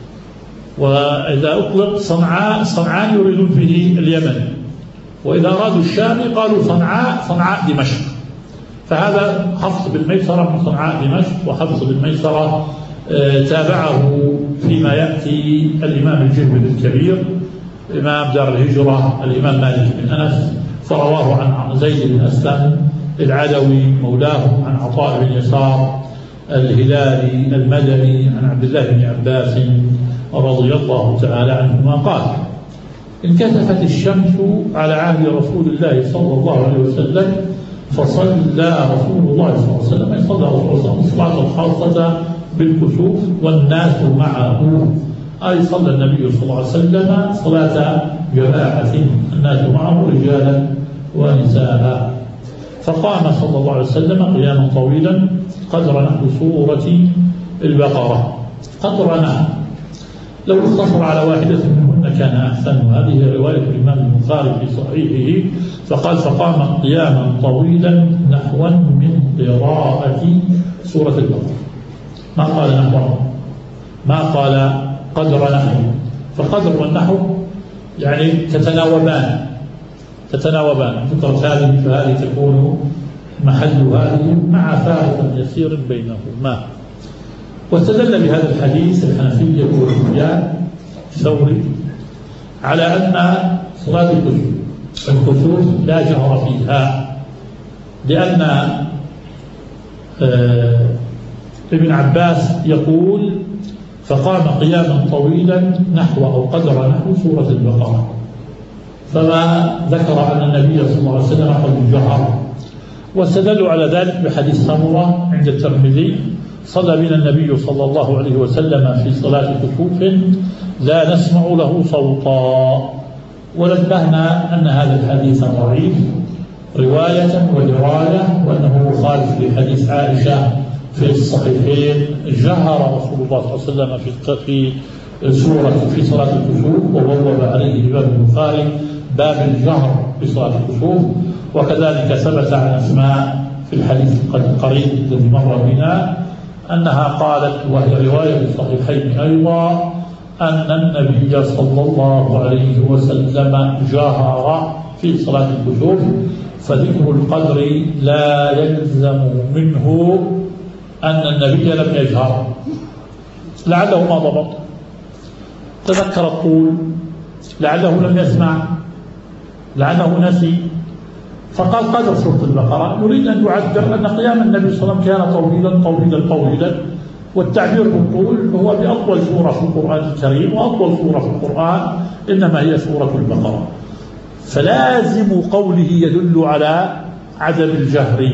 وإذا أطلق صنعاء يريدون به اليمن، وإذا أرادوا الشام قالوا صنعاء دمشق. فهذا حفص بن ميسرة من صنعاء دمشق، وحفص بن ميسرة تابعه فيما يأتي الإمام الجهبذ الكبير إمام دار الهجرة الإمام مالك بن أنس، فرواه عن زيد بن أسلم العدوي مولاه عن عطاء بن يسار الهلالي المدني عن عبد الله بن عباس رضي الله تعالى عنهما قال انكسفت الشمس على عهد رسول الله صلى الله عليه وسلم، فصلى رسول الله صلى الله عليه وسلم الصلاة الخاصة بالكسوف والناس معه، أي صلى النبي صلى الله عليه وسلم صلاة جماعة الناس معه رجالا ونساء، فقام صلى الله عليه وسلم قياما طويلا قدر نحو سورة البقرة، قدر نحو لو اختصر على واحدة منهن كان أحسن. وهذه رواية الإمام البخاري في صحيحه، فقال فقام قياما طويلا نحوا من قراءة سورة البقرة. ما قال نحو، ما قال قدر نحو، فالقدر والنحو يعني تتناوبان. ذكرت هذه فهذه تكون محل هذه مع فارق يسير بينهما. واستدل بهذا الحديث الحنفية والسفيان الثوري على أن صلاة الكسوف لا جهر فيها، لأن ابن عباس يقول فقام قياما طويلا نحو أو قدر نحو سورة البقرة، فما ذكر أن النبي صلى الله عليه وسلم قد جهر. واستدلوا على ذلك بحديث سمرة عند الترمذي صلى بنا النبي صلى الله عليه وسلم في صلاة كسوف لا نسمع له صوتا، ونبهنا أن هذا الحديث ضعيف رواية ودراية، وأنه مخالف لحديث عائشة في الصحيحين جهر رسول الله صلى الله عليه وسلم في صلاة الكسوف، وبوب عليه الإمام البخاري باب الجهر في صلاة الكسوف. وكذلك ثبت عن أسماء في الحديث القريب الذي مر بنا أنها قالت، وهي رواية في الصحيحين أيضا، أن النبي صلى الله عليه وسلم جهر في صلاة الكسوف، فذكر القدر لا يلزم منه أن النبي لم يجهر، لعله ما ضبط، تذكر الطول، لعله لم يسمع، لعله نسي، فقال قدر سورة البقرة. يريد أن يعبر أن قيام النبي صلى الله عليه وسلم كان طويلا طويلا طويلا، والتعبير بالطول هو بأطول سورة في القرآن الكريم، وأطول سورة في القرآن إنما هي سورة البقرة، فلازم قوله يدل على عدم الجهر،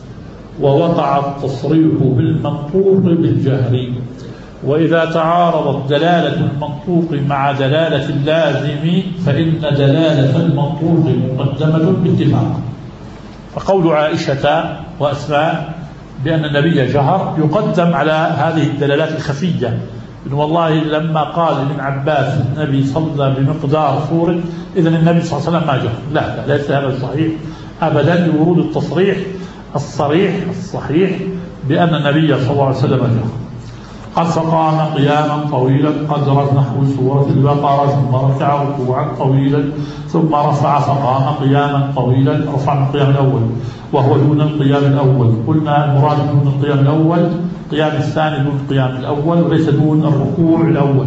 ووقع التصريح بالمنطوق بالجهر. وإذا تعارضت دلالة المنطوق مع دلالة اللازم فإن دلالة المنطوق مقدمة باتفاق. فقول عائشة وأسماء بأن النبي جهر يقدم على هذه الدلالات الخفية، إن والله لما قال ابن عباس النبي صلى بمقدار سورة إذن النبي صلى الله عليه وسلم ما جهر، لا ليس هذا صحيح أبدا، لورود التصريح الصريح الصحيح بأن النبي صلى الله عليه وسلم جهر. قد فقام قياما طويلا قدر نحو سورة البقرة، ثم ركع ركوعا طويلا، ثم رفع فقام قياما طويلا، رفع من القيام الأول وهو دون القيام الأول. قلنا المراد دون القيام الأول قيام الثاني دون القيام الأول، وليس دون الركوع الأول،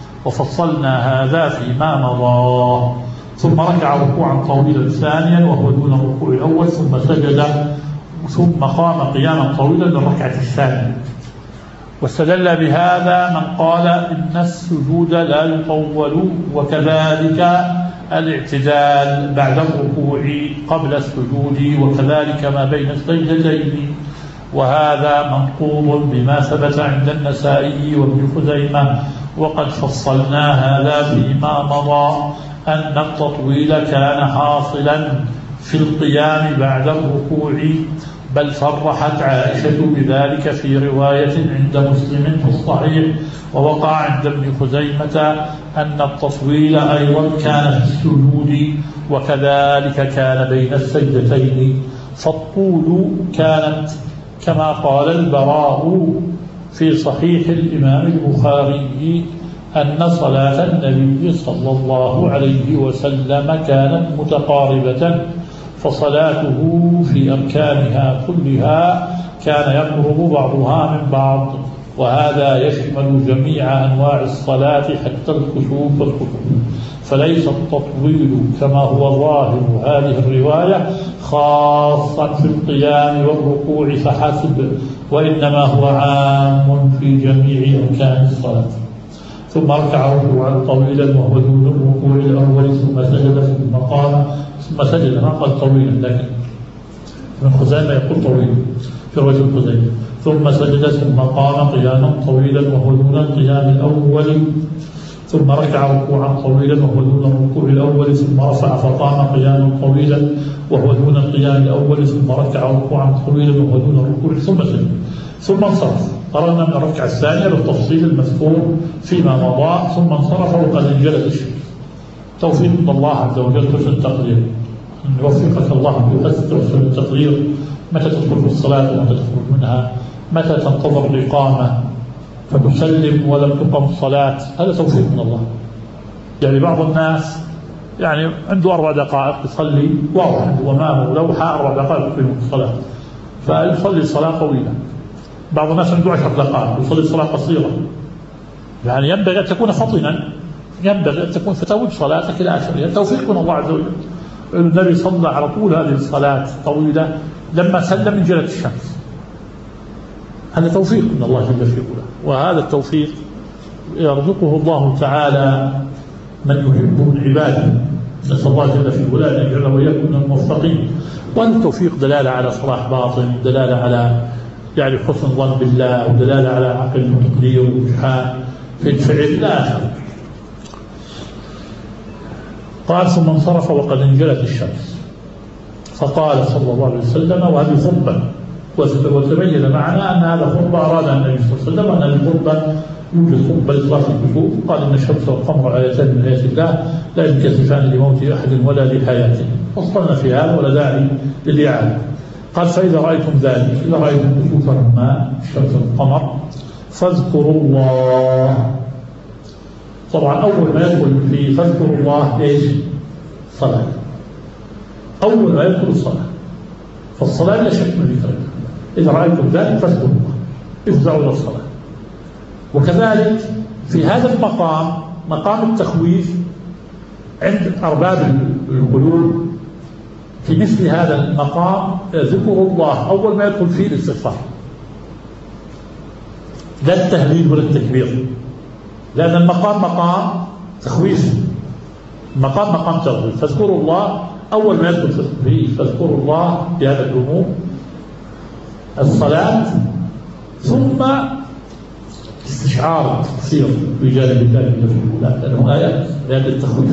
وفصلنا هذا فيما مضى. ثم ركع ركوعا طويلا ثانيا وهو دون الركوع الأول، ثم سجد، ثم قام قياما طويلا للركعة الثانية. واستدل بهذا من قال إن السجود لا يطول، وكذلك الاعتدال بعد الركوع قبل السجود، وكذلك ما بين السجدتين، وهذا منقوض بما ثبت عند النسائي وابن خزيمة. وقد فصلنا هذا فيما مضى أن التطويل كان حاصلا في القيام بعد الركوع، بل صرحت عائشة بذلك في رواية عند مسلم في الصحيح. ووقع عند ابن خزيمة أن التطويل أيضا كان في السجود، وكذلك كان بين السجدتين. فالطول كانت كما قال البراء في صحيح الإمام البخاري أن صلاة النبي صلى الله عليه وسلم كانت متقاربة، فصلاته في أركانها كلها كان يقرب بعضها من بعض، وهذا يشمل جميع أنواع الصلاة حتى الكسوف والخسوف. فليس التطويل كما هو ظاهر هذه الرواية خاصا في القيام والركوع فحسب، وإنما هو عام في جميع أركان الصلاة. ثم ركع ركوعا طويلا وهو دون الركوع الأول، ثم سجد ثم قام، ثم سجد، ما قال طويلا، لكن ابن خزيمة يقول طويلا في رواية خزيمة. ثم سجد ثم قام قياما طويلا وهو دون القيام الأول، ثم ركع ركوعا طويلا وهو دون الركوع الأول، ثم رفع فقام قياما طويلا وهو دون القيام الأول، ثم ركع ركوعا طويلا وهو دون الركوع، ثم سجد، ثم انصرف. قررنا من الركعة الثانية بالتفصيل المذكور فيما مضى، ثم انصرف وقد انجلت الشمس. توفيق من الله عز وجل حسن التقدير، أن يوفقك الله بحسن التقدير متى تدخل في الصلاة ومتى تخرج منها، متى تنتظر الإقامة فتسلم ولم تقم الصلاة، هذا توفيق من الله. يعني بعض الناس يعني عنده 4 دقائق يصلي، واضح أمامه لوحة 4 دقائق في الصلاة فيصلي صلاة طويلة. بعض الناس عنده 10 دقائق يصلي صلاة قصيرة. يعني ينبغي أن تكون فطنا، ينبغي أن تكون فتوج صلاتك إلى آخره. توفيق من الله عز وجل. النبي صلى على طول هذه الصلاة الطويلة لما سلم انجلت الشمس. هذا توفيق من الله جل في علاه، وهذا التوفيق يرزقه الله تعالى من يحب من عباده. نسأل الله جل في علاه أن يجعله وإياكم من الموفقين. وهذا التوفيق دلالة على صلاح باطن، دلالة على يعني حسن ظن بالله، ودلالة على عقل وتقدير وامتحان في الفعل إلى آخره. قال ثم انصرف وقد انجلت الشمس، فقال صلى الله عليه وسلم، وهذه خطبة، وتبين معنا أن هذا خطبة أراد النبي صلى الله عليه وسلم أن الخطبة يوجد خطبة لإطلاق الكسوف. قال إن الشمس والقمر آيتان من آيات الله لا ينكسفان لموت أحد ولا لحياته. فصلنا في هذا ولا داعي للإعادة. قال فإذا رأيتم ذلك، إذا رأيتم كسوفهما الشمس والقمر فاذكروا الله. طبعا أول ما يدخل في فاذكروا الله إيش؟ صلاة. أول ما يدخل الصلاة، فالصلاة لا شك من ذكرها. إذا رأيتم ذلك فاذكروا الله، افزعوا إلى الصلاة. وكذلك في هذا المقام، مقام التخويف عند أرباب القلوب، في مثل هذا المقام ذكر الله أول ما يدخل فيه الاستغفار، لا التهليل ولا التكبير، لأن المقام مقام تخويف، مقام تخويف. فاذكروا الله أول ما يدخل فيه، فاذكروا الله بهذا الأمور، الصلاة، ثم استشعار التقصير في جانب الله جل وعلا، لأنه آيات التخويف.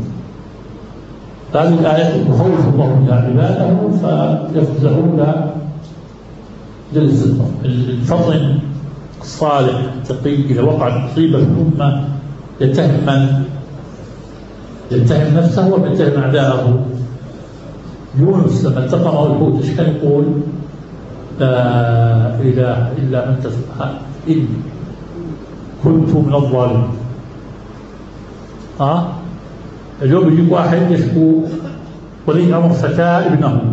هذه الآيات يخوف الله بها عباده فيفزعون للاستغفار. الفطن الصالح التقي إذا وقعت مصيبة في الأمة يتهم نفسه ويتهم أعداءه. يونس لما التقمه الحوت ايش كان يقول؟ لا إله إلا أنت سبحانك إني كنت من الظالمين. اليوم يجيب واحد يشكو ولي أمر فتاة ابنه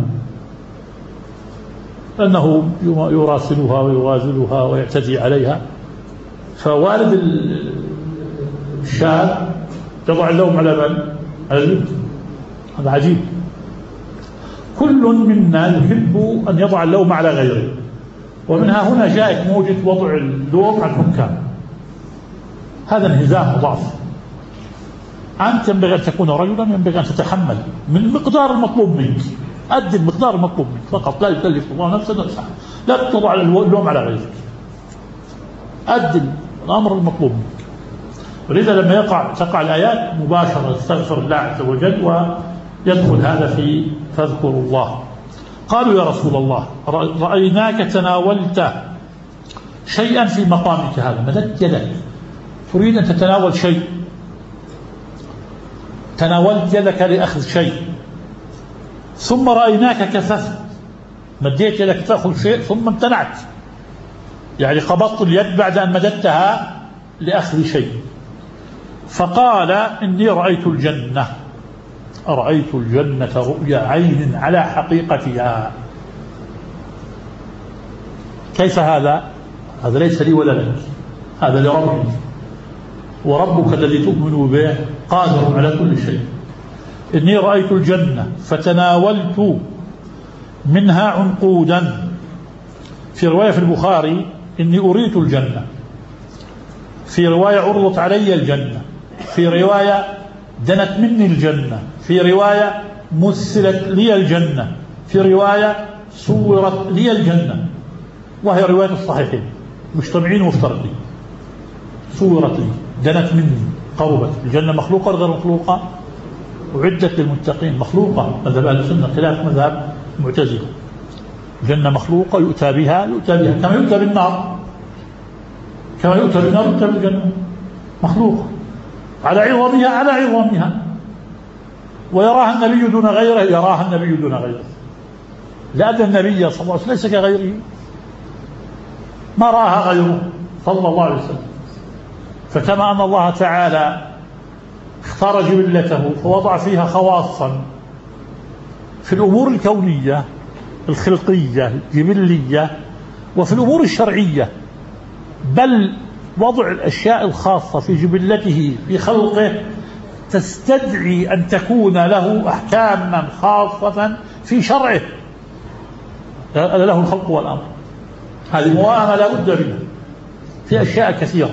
أنه يراسلها ويغازلها ويعتدي عليها، فوالد الشاب يضع اللوم على من؟ على الابن. هذا عجيب. كل منا يحب أن يضع اللوم على غيره، ومنها هنا جاءت موجة وضع اللوم على الحكام. هذا انهزام وضعف. أنت ينبغي أن تكون رجلا، ينبغي أن تتحمل من المقدار المطلوب منك، أدي المقدار المطلوب منك فقط، لا يكلف الله نفسا وسعها، لا تضع اللوم على غيرك، أدي الأمر المطلوب منك. ولذا لما تقع الآيات مباشرة استغفر الله عز وجل ويدخل هذا في فاذكروا الله. قالوا يا رسول الله رأيناك تناولت شيئا في مقامك هذا، مددت يدك تريد أن تتناول شيء، تناولت يدك لأخذ شيء، ثم رأيناك كففت، مديت يدك تأخذ شيء ثم امتنعت، يعني قبضت اليد بعد أن مددتها لأخذ شيء. فقال إني رأيت الجنة، رأيت الجنة رؤيا عين على حقيقتها. كيف هذا؟ هذا ليس لي ولا لك، هذا لربي، وربك الذي تؤمن به قادر على كل شيء. إني رأيت الجنة فتناولت منها عنقودا. في رواية في البخاري إني أريت الجنة، في رواية عرضت علي الجنة، في رواية دنت مني الجنة، في رواية مثلت لي الجنة، في رواية صورت لي الجنة، وهي رواية الصحيحين مجتمعين ومفترقين. صورت لي، دنت مني، قربت. الجنة مخلوقة ولا غير مخلوقة؟ أعدت للمتقين، مخلوقة. مذهب أهل السنة خلاف مذهب المعتزلة. الجنة مخلوقة يؤتى بها كما يؤتى بالنار. كما يؤتى بالنار يؤتى بالجنة، مخلوق على عظمها ويراها النبي دون غيره، لأن النبي صلى الله عليه وسلم ليس كغيره، ما رآها غيره صلى الله عليه وسلم. فكما أن الله تعالى اختار جبلته فوضع فيها خواصا في الأمور الكونية الخلقية الجبلية وفي الأمور الشرعية، بل وضع الأشياء الخاصة في جبلته في خلقه تستدعي أن تكون له أحكاما خاصة في شرعه، له الخلق والأمر. هذه موائمة لا بد منها في أشياء كثيرة.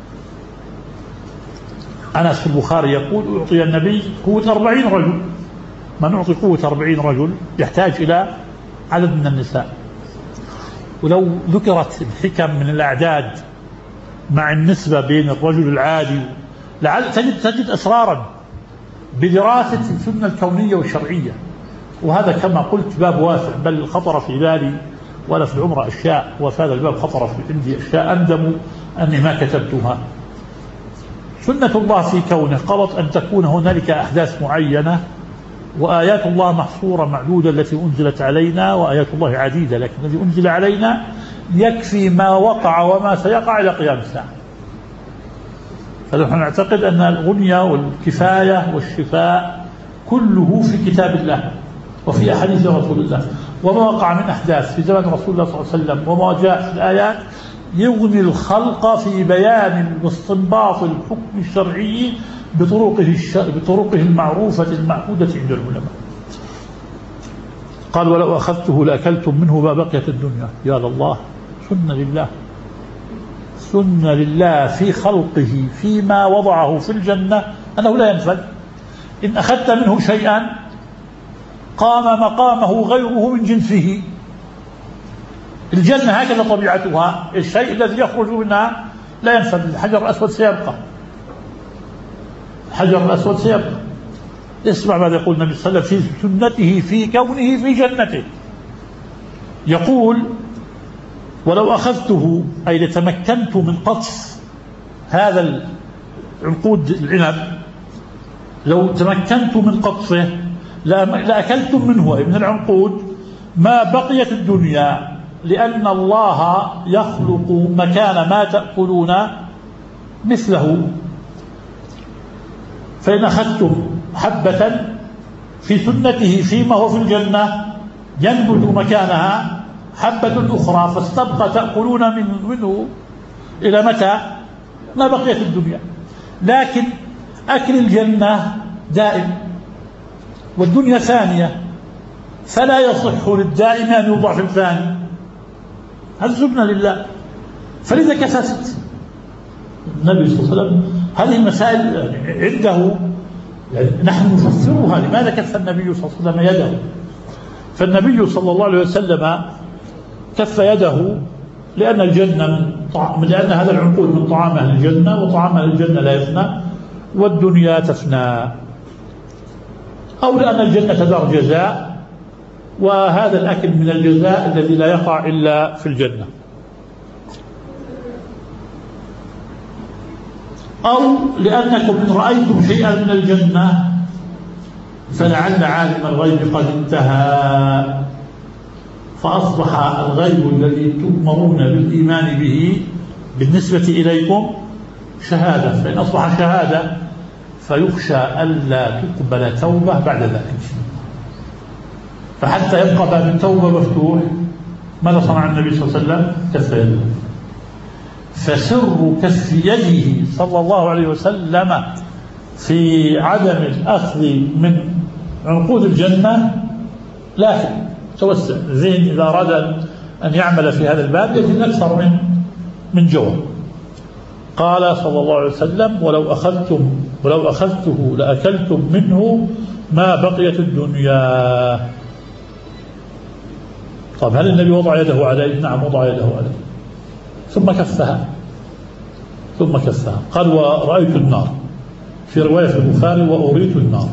أنس في البخاري يقول أعطي النبي قوة 40 رجل، من أعطي قوة 40 رجل يحتاج إلى عدد من النساء. ولو ذكرت الحكم من الأعداد مع النسبة بين الرجل العادي تجد أسرارا بدراسة السنة الكونية والشرعية، وهذا كما قلت باب واسع، بل خطر في بالي ولا في العمر أشياء، وفي هذا الباب خطر في عندي أشياء أندم أني ما كتبتها. سنة الله في كونه قضت أن تكون هنالك أحداث معينة، وآيات الله محصورة معدودة التي أنزلت علينا، وآيات الله عديدة، لكن الذي أنزل علينا يكفي ما وقع وما سيقع إلى قيام الساعة. فنحن نعتقد أن الغنية والكفاية والشفاء كله في كتاب الله وفي أحاديث رسول الله، وما وقع من أحداث في زمن رسول الله صلى الله عليه وسلم وما جاء في الآيات يغني الخلق في بيان واستنباط الحكم الشرعي بطرقه المعروفة المعهودة عند العلماء. قال ولو أخذته لأكلتم منه ما بقيت الدنيا. يا الله، سنة لله في خلقه فيما وضعه في الجنة أنه لا ينفذ. إن أخذت منه شيئا قام مقامه غيره من جنسه. الجنة هكذا طبيعتها، الشيء الذي يخرج منها لا ينفذ. الحجر الأسود سيبقى. اسمع ماذا يقول النبي صلى الله عليه وسلم في سنته في كونه في جنته، يقول ولو أخذته أي لتمكنت من قطف هذا العنقود العنب، لو تمكنت من قطفه لأكلتم منه أي من العنقود ما بقيت الدنيا، لأن الله يخلق مكان ما تأكلون مثله. فإن أخذتم حبة في سنته فيما هو في الجنة ينبت مكانها حبة أخرى فاستبقى تأكلون منه إلى متى؟ ما بقيت الدنيا. لكن أكل الجنة دائم والدنيا ثانية، فلا يصح للدائم أن يوضع في الثاني، هذا سنة لله. فلذا كفست النبي صلى الله عليه وسلم هذه المسائل عنده، يعني نحن نفسرها. لماذا كف النبي صلى الله عليه وسلم يده؟ فالنبي صلى الله عليه وسلم كف يده لأن الجنة لأن هذا العنقود من طعام أهل الجنة، وطعام أهل الجنة لا يفنى والدنيا تفنى، أو لأن الجنة دار جزاء وهذا الأكل من الجزاء الذي لا يقع إلا في الجنة، أو لأنكم إن رأيتم شيئا من الجنة فلعل عالم الغيب قد انتهى فأصبح الغيب الذي تؤمرون بالإيمان به بالنسبة إليكم شهادة، فإن أصبح شهادة فيخشى ألا تقبل توبة بعد ذلك. فحتى يبقى باب التوبة مفتوح ماذا صنع النبي صلى الله عليه وسلم؟ كف يده. فسر كف يده صلى الله عليه وسلم في عدم الأخذ من عنقود الجنة لا توسع. زين إذا أراد أن يعمل في هذا الباب يجد أكثر من جواب. قال صلى الله عليه وسلم ولو أخذته لأكلتم منه ما بقيت الدنيا. طب هل النبي وضع يده عليه؟ نعم وضع يده عليه ثم كفها. قال ورأيت النار، في رواية في البخاري وأريت النار.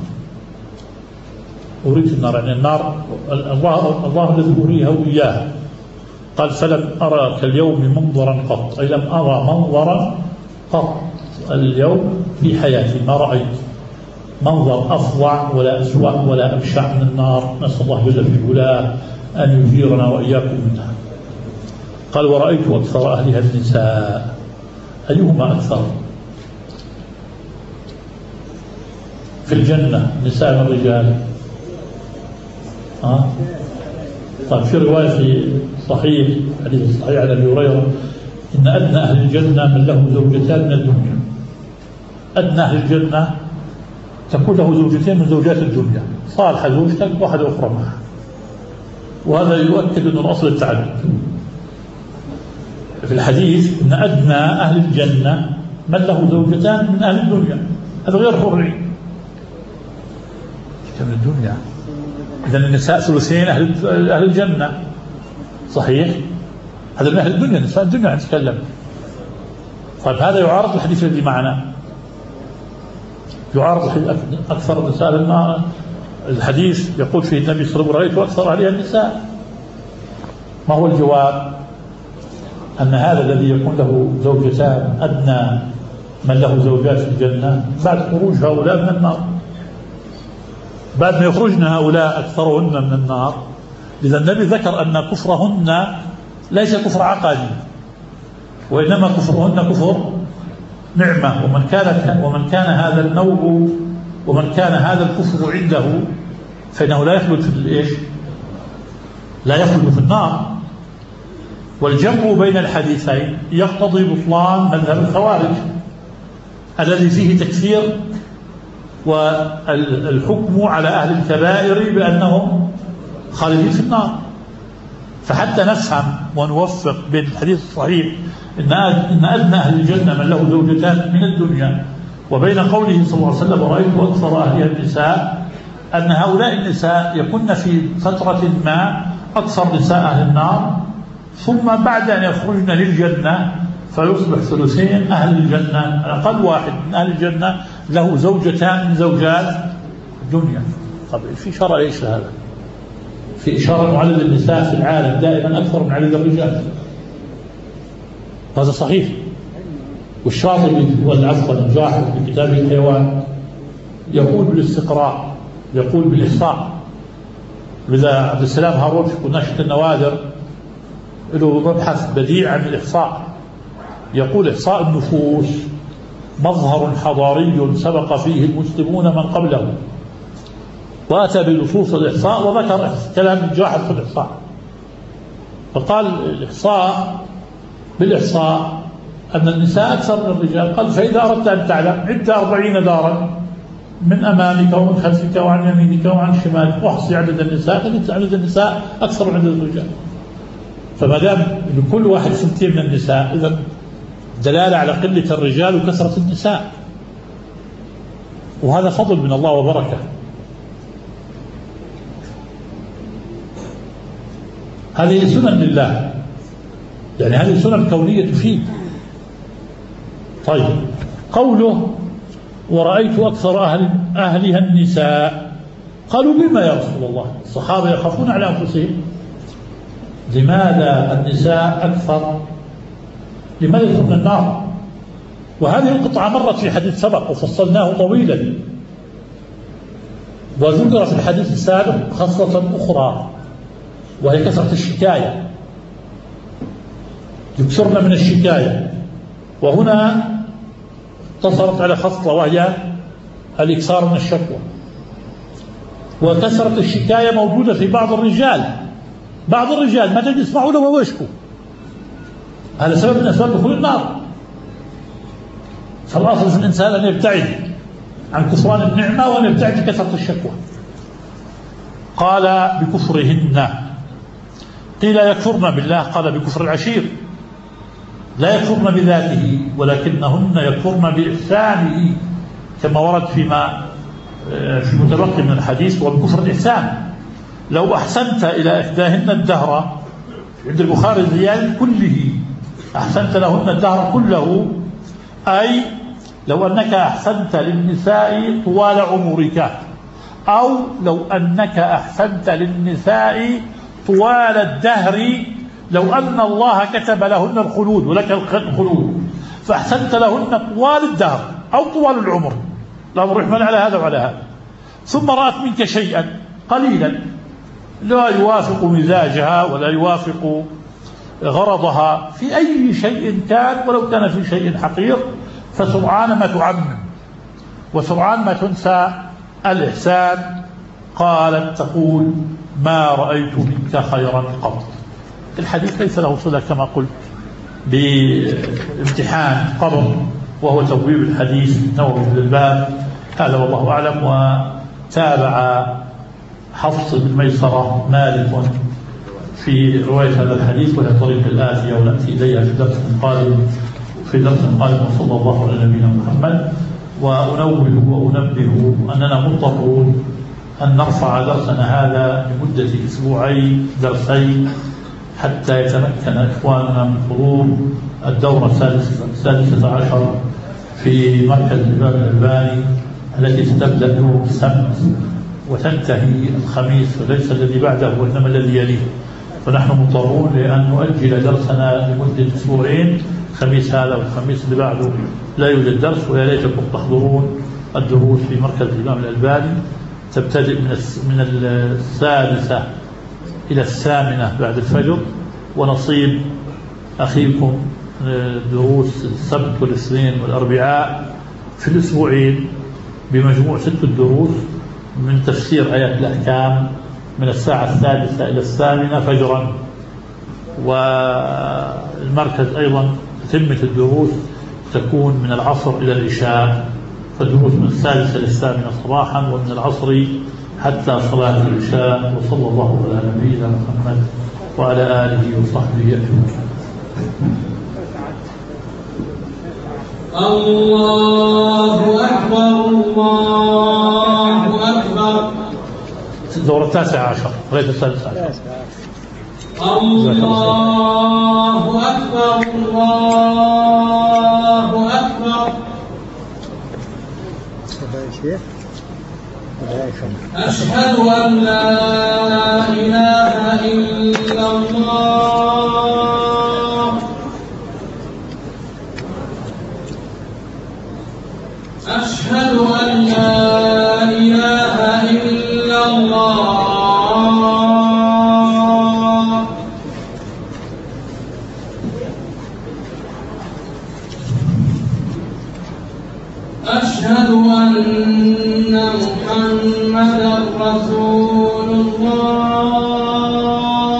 يعني النار الله الذي أريه إياها، قال فلم أرى كاليوم منظرا قط، أي لم أرى منظرا قط اليوم في حياتي، ما رأيت منظر أفظع ولا أسوأ ولا أبشع من النار، نسأل الله جل في علاه أن يجيرنا وإياكم منها. قال ورأيت أكثر أهلها النساء، أيهما أكثر في الجنة، نساء من الرجال؟ طيب في رواية في صحيح حديث صحيح عن أبي هريرة إن أدنى أهل الجنة من له زوجتان من الدنيا. أدنى أهل الجنة تكون له زوجتين من زوجات الدنيا، صالحة زوجتك واحدة أخرى معها، وهذا يؤكد أن الأصل التعدد. في الحديث إن أدنى أهل الجنة من له زوجتان من أهل الدنيا، هذا غير حري من الدنيا. إذن النساء ثلثين أهل الجنة، صحيح؟ هذا من أهل الدنيا، نساء الدنيا نتكلم. طيب هذا يعارض الحديث الذي معنا، يعارض أكثر النساء النار. الحديث يقول فيه النبي صلى الله عليه وسلم رأيت أكثر أهلها النساء. ما هو الجواب؟ أن هذا الذي يكون له زوجتان أدنى من له زوجات في الجنة بعد خروج هؤلاء من النار، بعد ما يخرجن هؤلاء أكثرهن من النار. لذا النبي ذكر أن كفرهن ليس كفر عقدي، وإنما كفرهن كفر نعمة. ومن كان هذا النوع ومن كان هذا الكفر عنده فإنه لا يخلد في الإيش؟ لا يخلد في النار. والجمع بين الحديثين يقتضي بطلان مذهب الخوارج الذي فيه تكفير والحكم على أهل الكبائر بأنهم خالدين في النار. فحتى نفهم ونوفق بين الحديث الصحيح إن أدنى أهل الجنة من له زوجتان من الدنيا وبين قوله صلى الله عليه وسلم رأيت أكثر أهلها النساء، أن هؤلاء النساء يكن في فترة ما أكثر نساء أهل النار، ثم بعد أن يخرجن للجنة فيصبح ثلثين أهل الجنة، أقل واحد من أهل الجنة له زوجتان من زوجات الدنيا. طب في إشارة إيش هذا؟ في إشارة عدد النساء في العالم دائما أكثر من عدد الرجال، هذا صحيح. والشاطبي والعفو الجاحظ في كتاب الحيوان يقول بالاستقراء، يقول بالإحصاء. لذا عبد السلام هارون في نشرة النوادر له مبحث بديع عن الإحصاء، يقول إحصاء النفوس مظهر حضاري سبق فيه المسلمون من قبله، وأتى بنصوص الإحصاء وذكر كلام الجاحظ في الإحصاء، فقال الإحصاء بالإحصاء أن النساء أكثر من الرجال. قال فإذا أردت أن تعلم عد 40 دارا من أمامك ومن خلفك وعن يمينك وعن شمالك واحصي عدد النساء، تجد عدد النساء أكثر من عدد الرجال. فما دام لكل واحد سنتين من النساء، إذا دلالة على قلة الرجال وكثرة النساء، وهذا فضل من الله وبركة. هذه سنن لله، يعني هذه سنن كونية تفيد. طيب قوله ورأيت أكثر أهلها النساء، قالوا بما يا رسول الله؟ الصحابة يخافون على أنفسهم، لماذا النساء أكثر؟ لماذا يدخلن النار؟ وهذه القطعة مرت في حديث سبق وفصلناه طويلا، وذكر في الحديث السابق خصلة أخرى وهي كثرة الشكاية، يكثرن من الشكاية. وهنا اقتصرت على خصلة وهي الإكثار من الشكوى. وكثرة الشكاية موجودة في بعض الرجال، بعض الرجال ما تجد يسمعوا له وهو يشكو، هذا سبب من أسباب دخول النار. فالأصل في الإنسان أن يبتعد عن كفران النعمة وأن يبتعد بكثرة الشكوى. قال بكفرهن، قيل يكفرن بالله، قال بكفر العشير، لا يكفرن بذاته ولكنهن يكفرن بإحسانه كما ورد في المتبقي من الحديث، وبكفر الإحسان. لو أحسنت إلى إحداهن الدهر، عند البخاري الزيادة كله، أحسنت لهن الدهر كله، أي لو أنك أحسنت للنساء طوال عمرك، أو لو أنك أحسنت للنساء طوال الدهر لو أن الله كتب لهن الخلود ولك الخلود فأحسنت لهن طوال الدهر أو طوال العمر، الأمر يحمل على هذا وعلى هذا، ثم رأت منك شيئا قليلا لا يوافق مزاجها ولا يوافق غرضها في أي شيء كان ولو كان في شيء حقير، فسرعان ما تعمم وسرعان ما تنسى الإحسان. قالت تقول ما رأيت منك خيرا قط. الحديث ليس له صلة كما قلت بامتحان قبر وهو تبويب الحديث النووي للباب، هذا والله أعلم. وتابع حفص بن ميسرة مالك في رواية هذا الحديث وهي طريق الآتية ونأتي إليها في درس قادم وصلى الله على نبينا محمد. وأنوه وأنبه أننا مضطرون أن نرفع درسنا هذا لمدة أسبوعين درسين حتى يتمكن إخواننا من حضور الدورة السادسة عشر في مركز الإمام الألباني التي ستبدأ يوم السبت وتنتهي الخميس، وليس الذي بعده وإنما الذي يليه. فنحن مضطرون لأن نؤجل درسنا لمدة أسبوعين، الخميس هذا والخميس اللي بعده لا يوجد درس، ويا ليتكم تحضرون الدروس في مركز الإمام الألباني. تبتدئ من السادسة إلى الثامنة بعد الفجر، ونصيب أخيكم دروس السبت والاثنين والأربعاء في الأسبوعين بمجموع 6 دروس من تفسير آيات الأحكام من الساعة 6 إلى 8 فجرا. والمركز أيضا تتمة الدروس تكون من العصر إلى العشاء، فالدروس من 6 إلى 8 صباحا ومن العصر حتى صلاة العشاء. وصلى الله على نبينا محمد وعلى آله وصحبه أجمعين. الله أكبر الله أكبر. الدورة 19 غير 13. الله أكبر الله أكبر. أشهد أن لا إله إلا الله. أشهد أن لا إله إلا الله. أشهد أن محمدا رسول الله.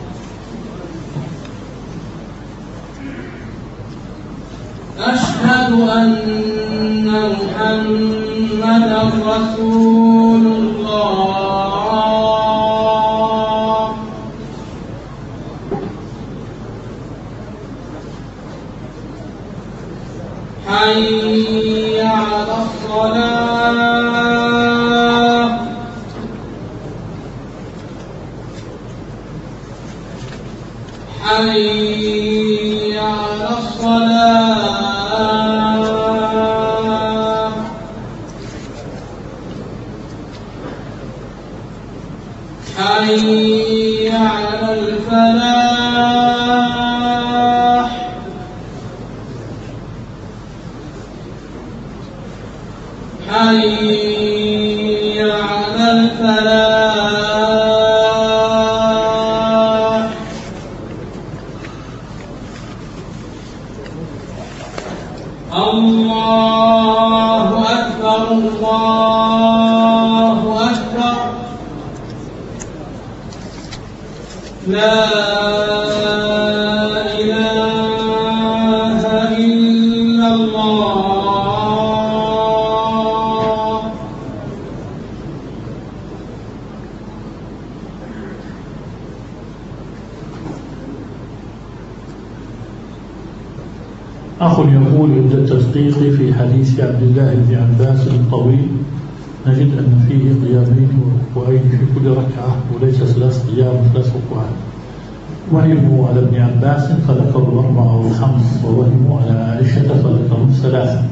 أشهد أن محمدا رسول الله. حي على الصلاة. حي على الصلاة. حي على الفلاح. حي على الفلاح. الله أكبر الله أكبر. لا إله إلا الله. أخ يقول عند التدقيق في حديث عبد الله بن عباس الطويل نجد أن فيه قيامين وركوعين في كل ركعة وليس 3 قيام و3 ركوعات. وهموا على ابن عباس فذكروا 4 و5، ووهموا على عائشة فذكروا 3.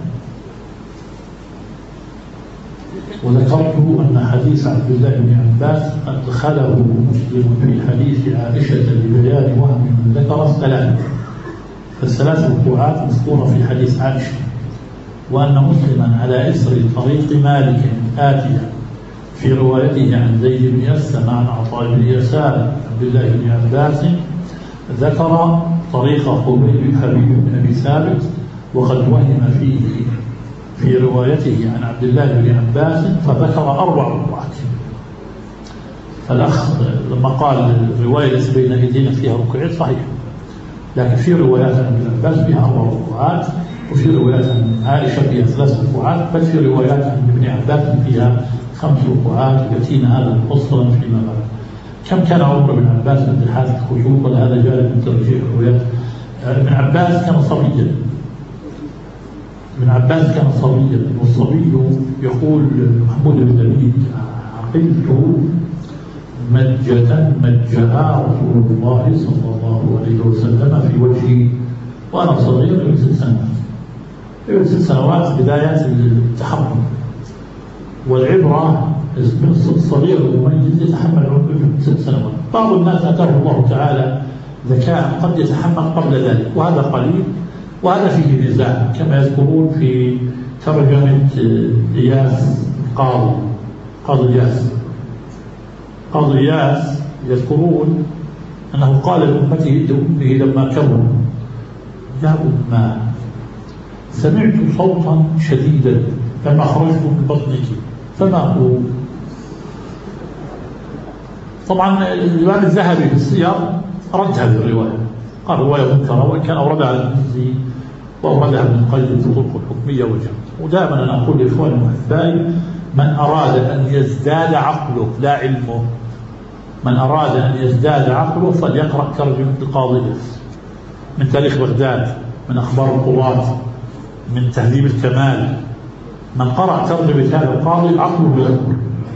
وذكرت أن حديث عبد الله بن عباس أدخله مسلم في حديث عائشة لبيان وهم ذكر الثلاث وقوعات مذكورة في حديث عائشة، وأن مسلما على إثر طريق مالك آتية في روايته عن زيد بن أسلم عن عطاء بن يسار عبد الله بن عباس ذكر طريق حبيب بن أبي ثابت، وقد وهم فيه في روايته عن عبد الله بن عباس فذكر 4 ركوعات. فالأخ لما قال الرواية التي بين أيدينا فيها ركوعين صحيح، لكن في روايات عن ابن عباس فيها 4 ركوعات، وفي روايات عن عائشة فيها 3 ركوعات، بل في روايات عن ابن عباس فيها 5 ركوعات، يأتينا هذا مفصلا فيما بعد. كم كان عمر بن عباس من حالة الخشوع؟ وهذا جاء من ترجيح الروايات. ابن عباس كان صبيا، ابن عباس كان صبيا، والصبي يقول محمود بن لبيد عقلت مجة مجها رسول الله صلى الله عليه وسلم في وجهي وأنا صغير ابن 6 سنوات. ابن 6 سنوات بدايات التحمل، والعبرة من الصغير المميز يتحمل ابن 6 سنوات. بعض الناس أتاه الله تعالى ذكاء قد يتحمل قبل ذلك، وهذا قليل، وهذا فيه نزاع كما يذكرون في ترجمة إياس قاضي إياس يذكرون أنه قال لأمته لما كبروا: يا أمة سمعت صوتا شديدا لما خرجت من بطنك فما هو؟ طبعا الإمام الذهبي في السير رد هذه الرواية، قال رواية منكرة، وإن كان أوردها المزي وأوردها ابن القيم في الطرق الحكمية والجمع. ودائما أنا أقول لإخواني وأحبائي: من أراد أن يزداد عقله لا علمه، من أراد أن يزداد عقله فليقرأ ترجمة القاضي إياس من تاريخ بغداد، من أخبار القضاة، من تهذيب الكمال. من قرأ ترجمة هذا القاضي عقله يكبر.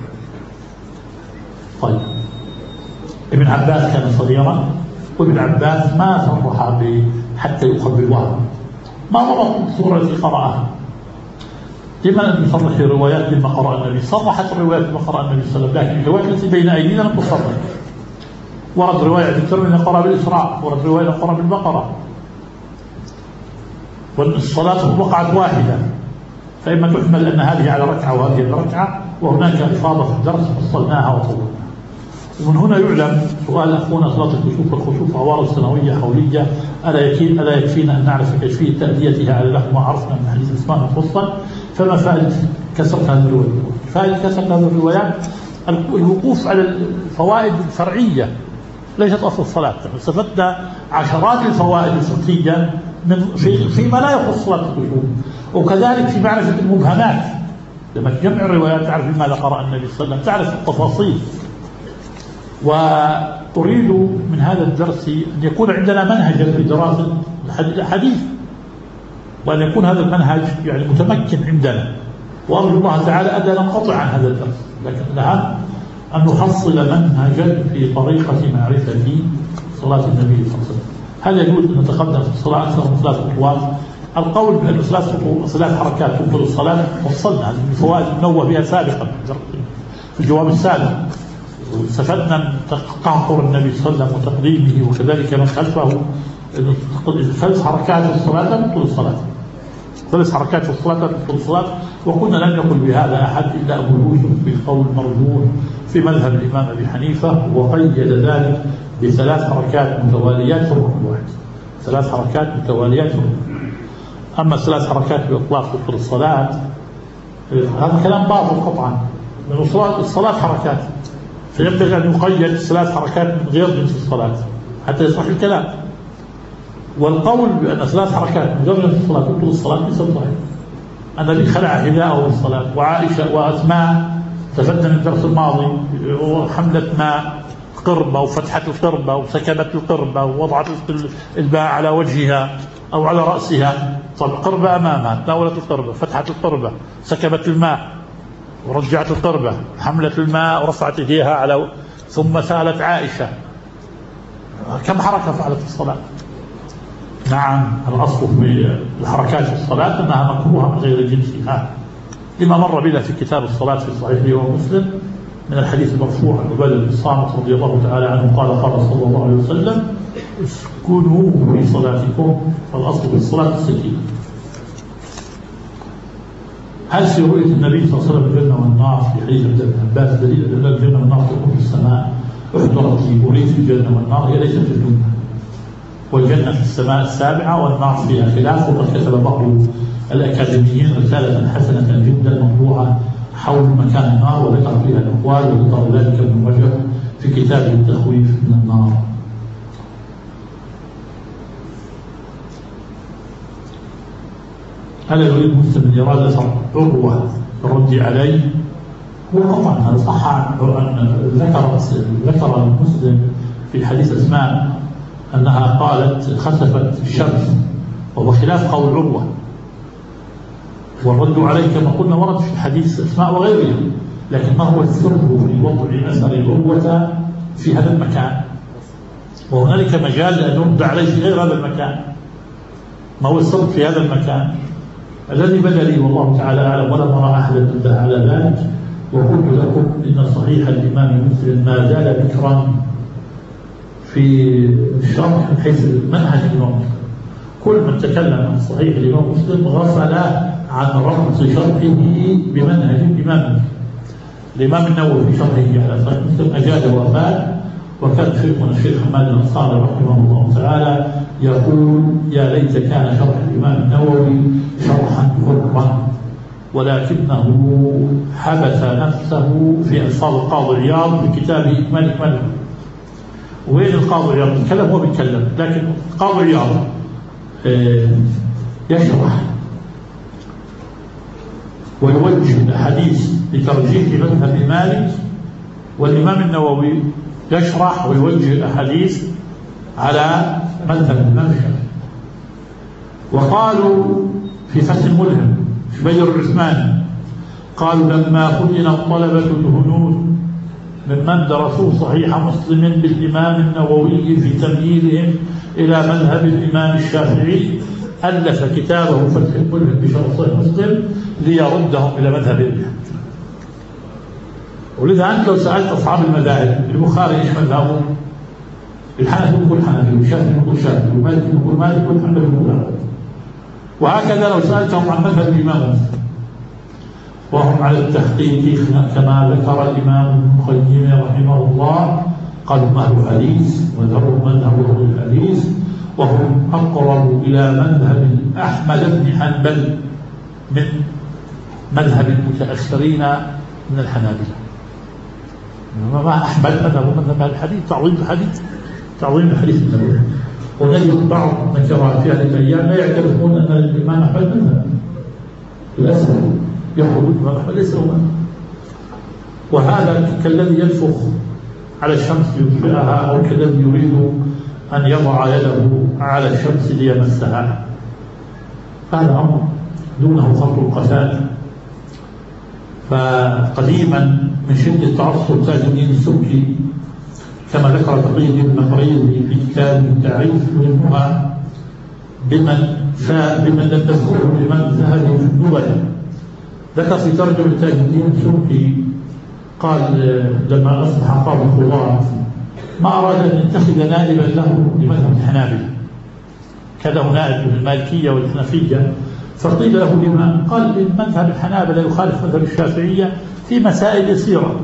طيب، ابن عباس كان صغيرا، وابن عباس ما صرح حتى يؤخذ بالوهم، ما ضبط الصورة التي قرأها. لما لم يصرح في روايات لما قرأ النبي؟ صرحت الروايات لما قرأ النبي صلى الله عليه وسلم، لكن الروايات التي بين أيدينا لم تصرح. ورد رواية عن الترمذي قرأ بالإسراء، ورد رواية قرأ بالبقرة، والصلاة وقعت واحدة، فإما تحمل أن هذه على ركعة وهذه على ركعة، وهناك إفاضة في الدرس فصلناها وطولناها. ومن هنا يعلم سؤال أخونا: صلاة الخسوف عوارض سنوية حولية، ألا يكفينا أن نعرف كيفية تأديتها على لحم عرفنا من حديث عثمان المفصل؟ فما فائدة كسرة هذه الروايات؟ فائدة كسرة هذه الروايات الوقوف على الفوائد الفرعية ليست أصل الصلاة. استفدنا عشرات الفوائد الفقهية فيما لا يخص صلاة الخشوع، وكذلك في معرفة المبهمات. لما تجمع الروايات تعرف لماذا قرأ النبي صلى الله عليه وسلم، تعرف التفاصيل. وأريد من هذا الدرس أن يكون عندنا منهجا في دراسة الحديث، وأن يكون هذا المنهج يعني متمكن عندنا، وأرجو الله تعالى ألا ننقطع عن هذا الدرس، لكن الأهم أن نحصل منهجا في طريقة معرفة صلاة النبي صلى الله عليه وسلم. هل يجوز أن نتقدم في الصلاة أكثر من 3 خطوات؟ القول بأن 3 حركات تبطل الصلاة وصلنا هذه الفوائد المنوه بها سابقا في الجواب السابق. استفدنا من تقهقر النبي صلى الله عليه وسلم وتقديمه، وكذلك من خلفه 3 حركات في الصلاة تبطل الصلاة، 3 حركات في الصلاة تبطل الصلاة. وقلنا لم يقل بهذا أحد إلا أبو يوسف بالقول المرجوح في مذهب الإمام أبي حنيفة، وقيد ذلك ب3 حركات متواليات في ركن واحد، 3 حركات متواليات في ركن. أما 3 حركات بإطلاق تبطل الصلاة هذا كلام باطل قطعا، من الصلاة حركات، فينبغي أن يقيد 3 حركات من غير جنس الصلاة حتى يصح الكلام. والقول بأن 3 حركات من غير جنس الصلاة تبطل الصلاة ليس صحيح. النبي خلع حذاءه للصلاة، وعائشة وأسماء استفدنا من الدرس الماضي وحملة ماء قربة وفتحت القربة وسكبت القربة ووضعت الماء على وجهها أو على رأسها. طب القربة أمامها، تناولت القربة، فتحت القربة، سكبت الماء ورجعت القربة، حملت الماء ورفعت يديها على، ثم سألت عائشة. كم حركة فعلت الصلاة؟ نعم، الأصل في الحركات في الصلاة أنها مكروهة من غير جنسها، لما مر بنا في كتاب الصلاة في صحيح ومسلم من الحديث المرفوع عن عبادة بن الصامت رضي الله تعالى عنه قال صلى الله عليه وسلم: اسكنوا في صلاتكم، فالأصل في الصلاة السكينة. هل في رؤية النبي صلى الله عليه وسلم الجنة والنار في حديث ابن عباس دليل أن الجنة والنار تكون في السماء؟ احضرت لي أريد الجنة والنار، هي ليست في الدنيا، والجنة في السماء السابعة والنار فيها خلاف. وقد كتب بعض الأكاديميين رسالة حسنة جدا موضوعة حول مكان النار وذكر فيها الأقوال، وذكر ذلك ابن رجب في كتابه التخويف من النار. هل يريد مسلم من إرادة عروة الرد عليه؟ هو طبعا هذا صح أن ذكر مسلم في حديث أسماء أنها قالت خسفت الشمس، وهو خلاف قول عروة. والرد عليه كما قلنا ورد في حديث أسماء وغيرها، لكن ما هو السر في وضع أثر العروة في هذا المكان؟ وهنالك مجال لأن يرد عليه في غير هذا المكان. ما هو السر في هذا المكان؟ الذي بدا لي والله تعالى أعلم ولم أرى أحدا انتهى على ذلك، وقلت لكم إن صحيح الإمام مسلم ما زال ذكرا في الشرح من حيث منهج الإمام. كل من تكلم عن صحيح الإمام مسلم غفل عن ربط شرحه بمنهج الإمام. الإمام النووي في شرحه على صحيح مسلم أجاد وفاء، وكان شيخنا الشيخ حماد الأنصاري رحمه الله تعالى يقول: يا ليت كان شرح الإمام النووي شرحا حرا، ولكنه حبس نفسه في ألفاظ القاضي عياض في كتابه إكمال. وين القاضي عياض يتكلم؟ هو بيتكلم، لكن القاضي عياض يشرح ويوجه الحديث لترجيح مذهب مالك، والإمام النووي يشرح ويوجه الأحاديث على مذهب الإمام الشافعي. وقالوا في فتح الملهم شبير العثماني قالوا: لما فتن الطلبة الهنود ممن درسوا صحيح مسلم بالإمام النووي في تمييزهم إلى مذهب الإمام الشافعي، ألف كتابه فتح الملهم بشرح صحيح مسلم ليردهم إلى مذهب الإمام. ولذا أنت لو سألت أصحاب المذاهب، البخاري إيش مذهبه؟ الحنفي يقول حنفي، والشافعي يقول شافعي، والمالكي يقول مالك، والحنبلي يقول حنبلي. وهكذا لو سألتهم عن مذهب الإمام وهم على التحقيق كما ذكر الإمام ابن القيم رحمه الله، قالوا أهل الحديث وذروا مذهب الحديث، وهم أقرب إلى مذهب أحمد بن حنبل من مذهب المتأخرين من الحنابلة. ما أحمد مذهب الحديث، تعظيم الحديث النبوي. ونجد بعض نكرات في هذه الأيام لا يعترفون أن الإمام أحمد مذهب، للأسف يقول الإمام أحمد ليس هو مذهب. وهذا كالذي ينفخ على الشمس ليطفئها، أو كالذي يريد أن يضع يده على الشمس ليمسها. هذا أمر دونه خط القتال. فقديما من شدة تعصب تاج الدين السبكي كما ذكر تقي الدين المقريضي في كتابه التعريف والنهى بمن لم تذكره الإمام الذهبي في النبل، ذكر في ترجمة تاج الدين السبكي قال: لما أصبح قاضي القضاة ما أراد أن يتخذ نائبا له لمذهب الحنابلة، كذا نائب المالكية والحنفية، فقيل له الإمام قال: مذهب الحنابلة يخالف مذهب الشافعية في مسائل يسيرة،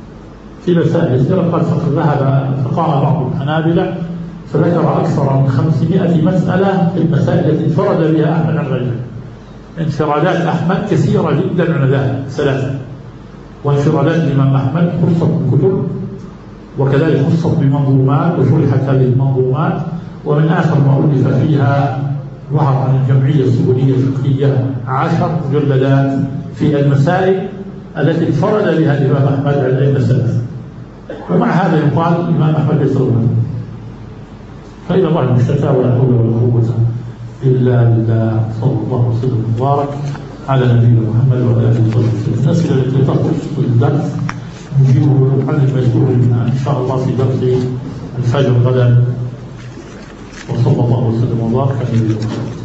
قال: فقد ذهب فقام بعض الحنابلة فذكر أكثر من 500 مسألة في المسائل التي انفرد بها أحمد عن غيره. انفرادات أحمد كثيرة جدا عن ذلك 3، وانفرادات الإمام أحمد خصت بالكتب، وكذلك خصت بمنظومات وشرحت هذه المنظومات. ومن آخر ما ألف فيها ظهر عن الجمعية السعودية الفقهية 10 مجلدات في المسائل التي انفرد بها الإمام أحمد عن أي مسألة. ومع هذا يقال الإمام أحمد ليس له مذهب. فإلى الله المشتكى، ولا حول ولا قوة إلا بالله. صلى الله وسلم وبارك على نبينا محمد وعلى آله وصحبه وسلم. الأسئلة التي تخص الدرس نجيب عن المشهور منها إن شاء الله في درس الفجر غدا. وصلى الله وسلم وبارك على نبينا محمد.